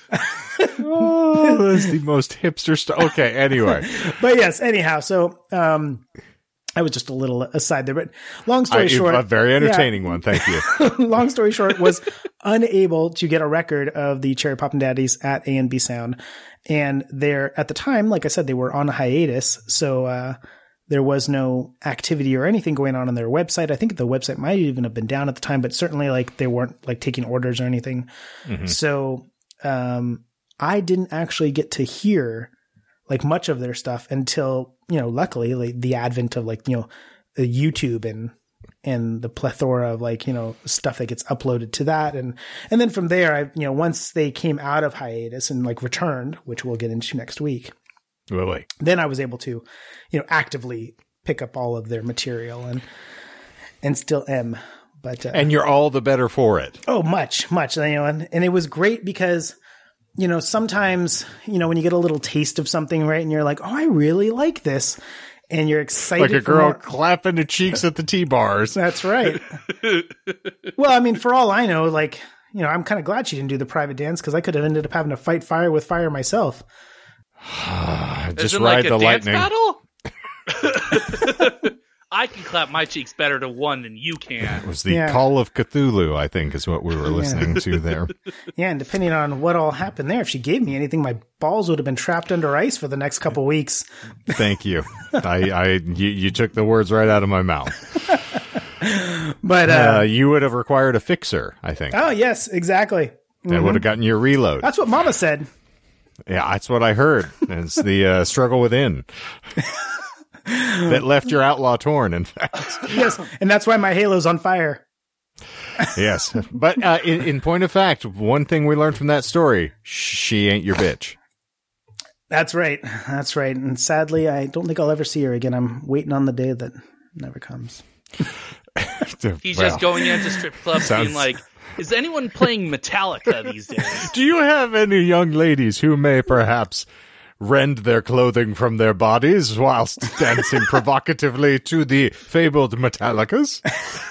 Oh, that's the most hipster stuff. Okay, anyway. But yes, anyhow, so um, I was just a little aside there, but long I, story short, a very entertaining one. Thank you. yeah, long story short, was unable to get a record of the Cherry Poppin' Daddies at A and B Sound, and they're at the time, like I said, they were on hiatus, so uh, there was no activity or anything going on on their website. I think the website might even have been down at the time, but certainly like they weren't like taking orders or anything. Mm-hmm. So um, I didn't actually get to hear like much of their stuff until, you know, luckily like the advent of like, you know, the YouTube and, and the plethora of like, you know, stuff that gets uploaded to that. And, and then from there, I, you know, once they came out of hiatus and like returned, which we'll get into next week, Really? then I was able to, you know, actively pick up all of their material and, and still am. But, uh, And you're all the better for it. oh, much, much, you know, and, and it was great because, you know, sometimes, you know, when you get a little taste of something, right, and you're like, oh, I really like this, and you're excited. Like a for girl more. clapping the cheeks at the tea bars. That's right. Well, I mean, for all I know, like, you know, I'm kind of glad she didn't do the private dance because I could have ended up having to fight fire with fire myself. Just Is it ride like a the dance lightning. battle? I can clap my cheeks better to one than you It can. was the Yeah. Call of Cthulhu, I think, is what we were listening to there. Yeah, and depending on what all happened there, if she gave me anything, my balls would have been trapped under ice for the next couple weeks. Thank you. I, I, you, you took the words right out of my mouth. But uh, Uh, you would have required a fixer, I think. oh yes, exactly. That would have gotten your reload. That's what Mama said. Yeah, that's what I heard. It's the uh, struggle within that left your outlaw torn, in fact. Yes, and that's why my halo's on fire. Yes. But uh, in, in point of fact, one thing we learned from that story, she ain't your bitch. That's right. That's right. And sadly, I don't think I'll ever see her again. I'm waiting on the day that never comes. He's Well, just going into strip clubs sounds- being like, is anyone playing Metallica these days? do you have any young ladies who may perhaps rend their clothing from their bodies whilst dancing provocatively to the fabled Metallicas?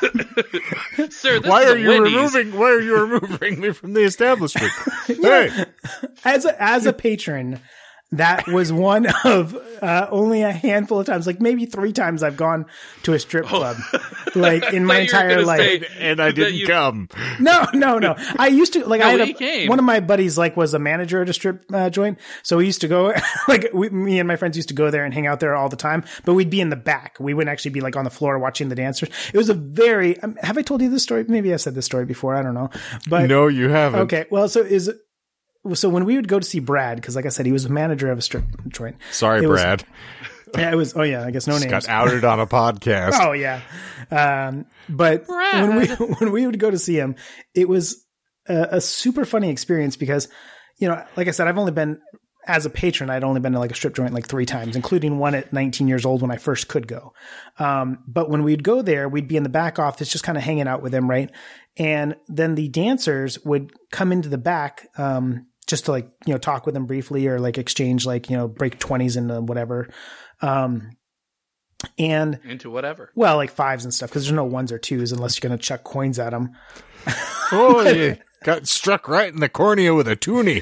Sir, this Why is are a you Wendy's. removing? Why are you removing me from the establishment? Hey, As a, as a patron, that was one of uh, only a handful of times, like maybe three times I've gone to a strip club, like in my thought you were entire gonna life. say- and I That didn't you- come. No, no, no. I used to like No, I had he a, came. one of my buddies like was a manager at a strip uh, joint, so we used to go like we, me and my friends used to go there and hang out there all the time. But we'd be in the back. We wouldn't actually be like on the floor watching the dancers. It was a very. Um, have I told you this story? Maybe I've said this story before. I don't know. But No, you haven't. okay. Well, so is so when we would go to see Brad, because like I said, he was a manager of a strip joint. Sorry, It was- Brad. Yeah, it was. Oh yeah, I guess no Just names. got outed on a podcast. Oh yeah, um, but when we when we would go to see him, it was a, a super funny experience because, you know, like I said, I've only been as a patron, I'd only been to like a strip joint like three times, including one at nineteen years old when I first could go. Um, but when we'd go there, we'd be in the back office just kind of hanging out with him, right? And then the dancers would come into the back. Um, just to like, you know, talk with them briefly or like exchange, like, you know, break twenties into whatever. Um, and Into whatever. well, like fives and stuff, because there's no ones or twos unless you're going to chuck coins at them. Oh, you got struck right in the cornea with a toonie.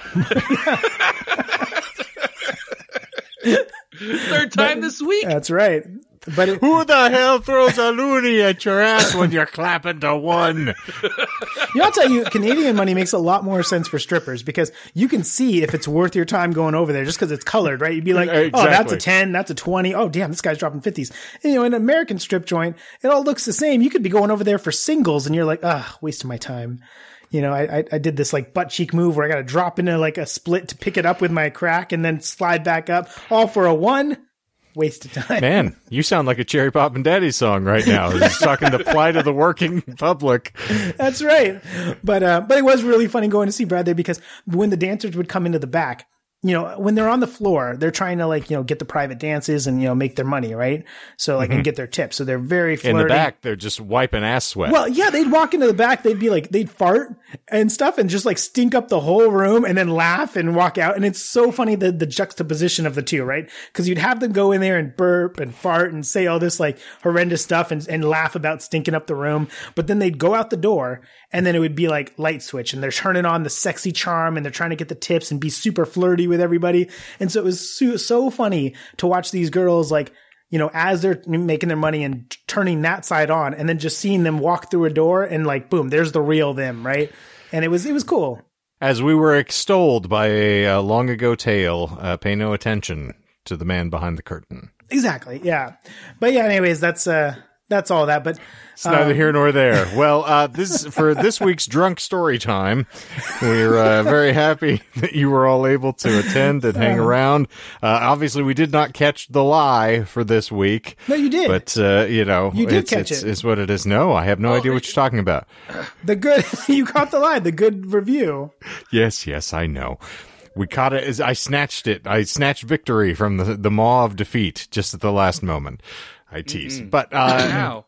Third time this week. That's right. But it, Who the hell throws a loony at your ass when you're clapping to one? you know, I'll tell you, Canadian money makes a lot more sense for strippers because you can see if it's worth your time going over there just because it's colored, right? You'd be like, oh, that's Exactly. a ten, that's a twenty. Oh, damn, this guy's dropping fifties. And, you know, in an American strip joint, it all looks the same. You could be going over there for singles and you're like, ah, wasting my time. You know, I, I I did this like butt cheek move where I got to drop into like a split to pick it up with my crack and then slide back up, all for a one. Waste of time. Man, you sound like a Cherry Pop and Daddy song right now. He's talking the plight of the working public. That's right. But uh, but it was really funny going to see Brad there because when the dancers would come into the back, you know, when they're on the floor, they're trying to like, you know, get the private dances and, you know, make their money, right? So like, and get their tips. So they're very flirty. In the back, they're just wiping ass sweat. Well, yeah, they'd walk into the back, they'd be like, they'd fart and stuff and just like stink up the whole room and then laugh and walk out. And it's so funny the, the juxtaposition of the two, right? Because you'd have them go in there and burp and fart and say all this like horrendous stuff and, and laugh about stinking up the room. But then they'd go out the door and then it would be like light switch and they're turning on the sexy charm and they're trying to get the tips and be super flirty with everybody. And so it was so, so funny to watch these girls like, you know, as they're making their money and turning that side on and then just seeing them walk through a door and like, boom, there's the real them, right? And it was, it was cool. As we were extolled by a uh, long ago tale, uh, pay no attention to the man behind the curtain. Exactly. Yeah. But yeah, anyways, that's, uh, that's all that. But It's neither here nor there. Well, uh, this for this week's drunk story time. We're uh, very happy that you were all able to attend and hang around. Uh, obviously, we did not catch the lie for this week. No, you did. But uh, you know, You did it's, catch it's, it. it's what it is. No, I have no idea what you're talking about. the good, you caught the line, the good review. Yes, yes, I know. We caught it as I snatched it. I snatched victory from the the maw of defeat just at the last moment. I tease, Mm-mm. but uh, Wow.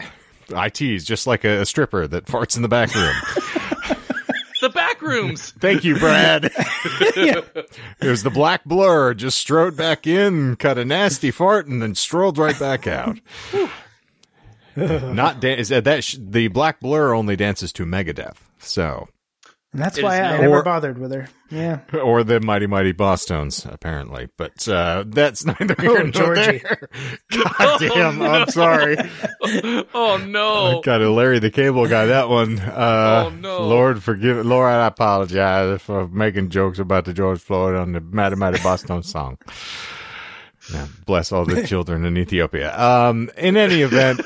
I tease just like a, a stripper that farts in the back room. The back rooms. Thank you, Brad. It was the black blur, just strode back in, cut a nasty fart, and then strolled right back out. Not dan- is that, that sh- the black blur only dances to Megadeth. So, And that's It why is I no- never Or- bothered with her. Yeah. or the Mighty Mighty Bosstones, apparently. But uh, that's neither here Oh, nor Georgie. there. God damn, I'm sorry. Oh no! Got to Larry the Cable Guy that one. Uh, Oh, no. Lord forgive, Lord, I apologize for making jokes about the George Floyd on the Mighty Mighty Bosstones song. Now, bless all the children in Ethiopia. Um, in any event,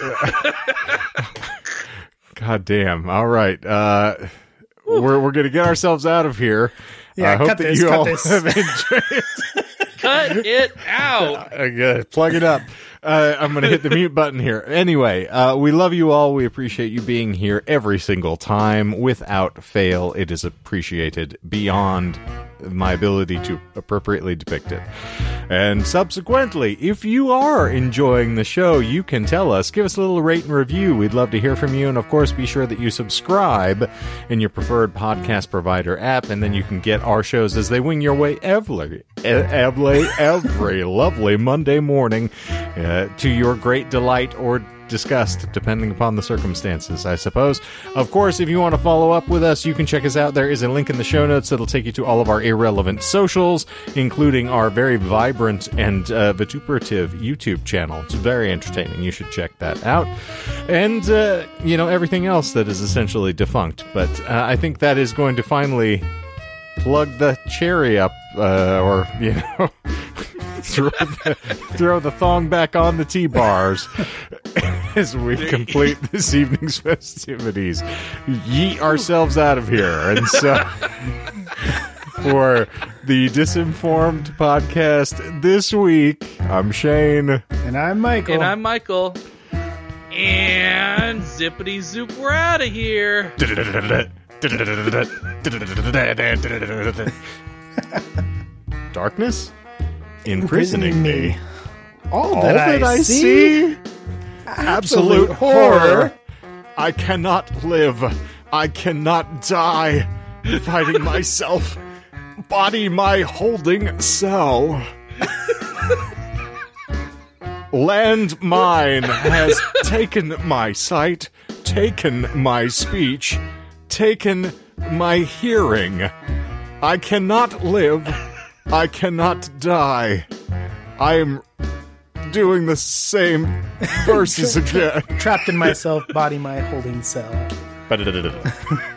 God damn. All right. Uh, we're we're gonna get ourselves out of here. Yeah, I hope cut that this, you cut all this. have enjoyed. Cut it out. Okay, plug it up. Uh, I'm going to hit the mute button here. Anyway, uh, we love you all. We appreciate you being here every single time without fail. It is appreciated beyond my ability to appropriately depict it. And subsequently, if you are enjoying the show, you can tell us. Give us a little rate and review. We'd love to hear from you. And of course, be sure that you subscribe in your preferred podcast provider app, and then you can get our shows as they wing your way every, every, every lovely Monday morning uh, to your great delight or disgust, depending upon the circumstances, I suppose. Of course, if you want to follow up with us, you can check us out. There is a link in the show notes that'll take you to all of our irrelevant socials, including our very vibrant and uh, vituperative YouTube channel. It's very entertaining. You should check that out. And, uh, you know, everything else that is essentially defunct. But uh, I think that is going to finally plug the cherry up, uh, or, you know... throw, the, throw the thong back on the T-bars as we complete this evening's festivities. Yeet ourselves out of here. And so, for the Disinformed podcast this week, I'm Shane. And I'm Michael. And I'm Michael. And zippity zoop, we're out of here. Darkness? Imprisoning me. All, All that, I, that I see, see, absolute horror. I cannot live. I cannot die. Fighting myself. Body my holding cell. Landmine has taken my sight, taken my speech, taken my hearing. I cannot live. I cannot die. I am doing the same verses again. trapped in myself, body my holding cell.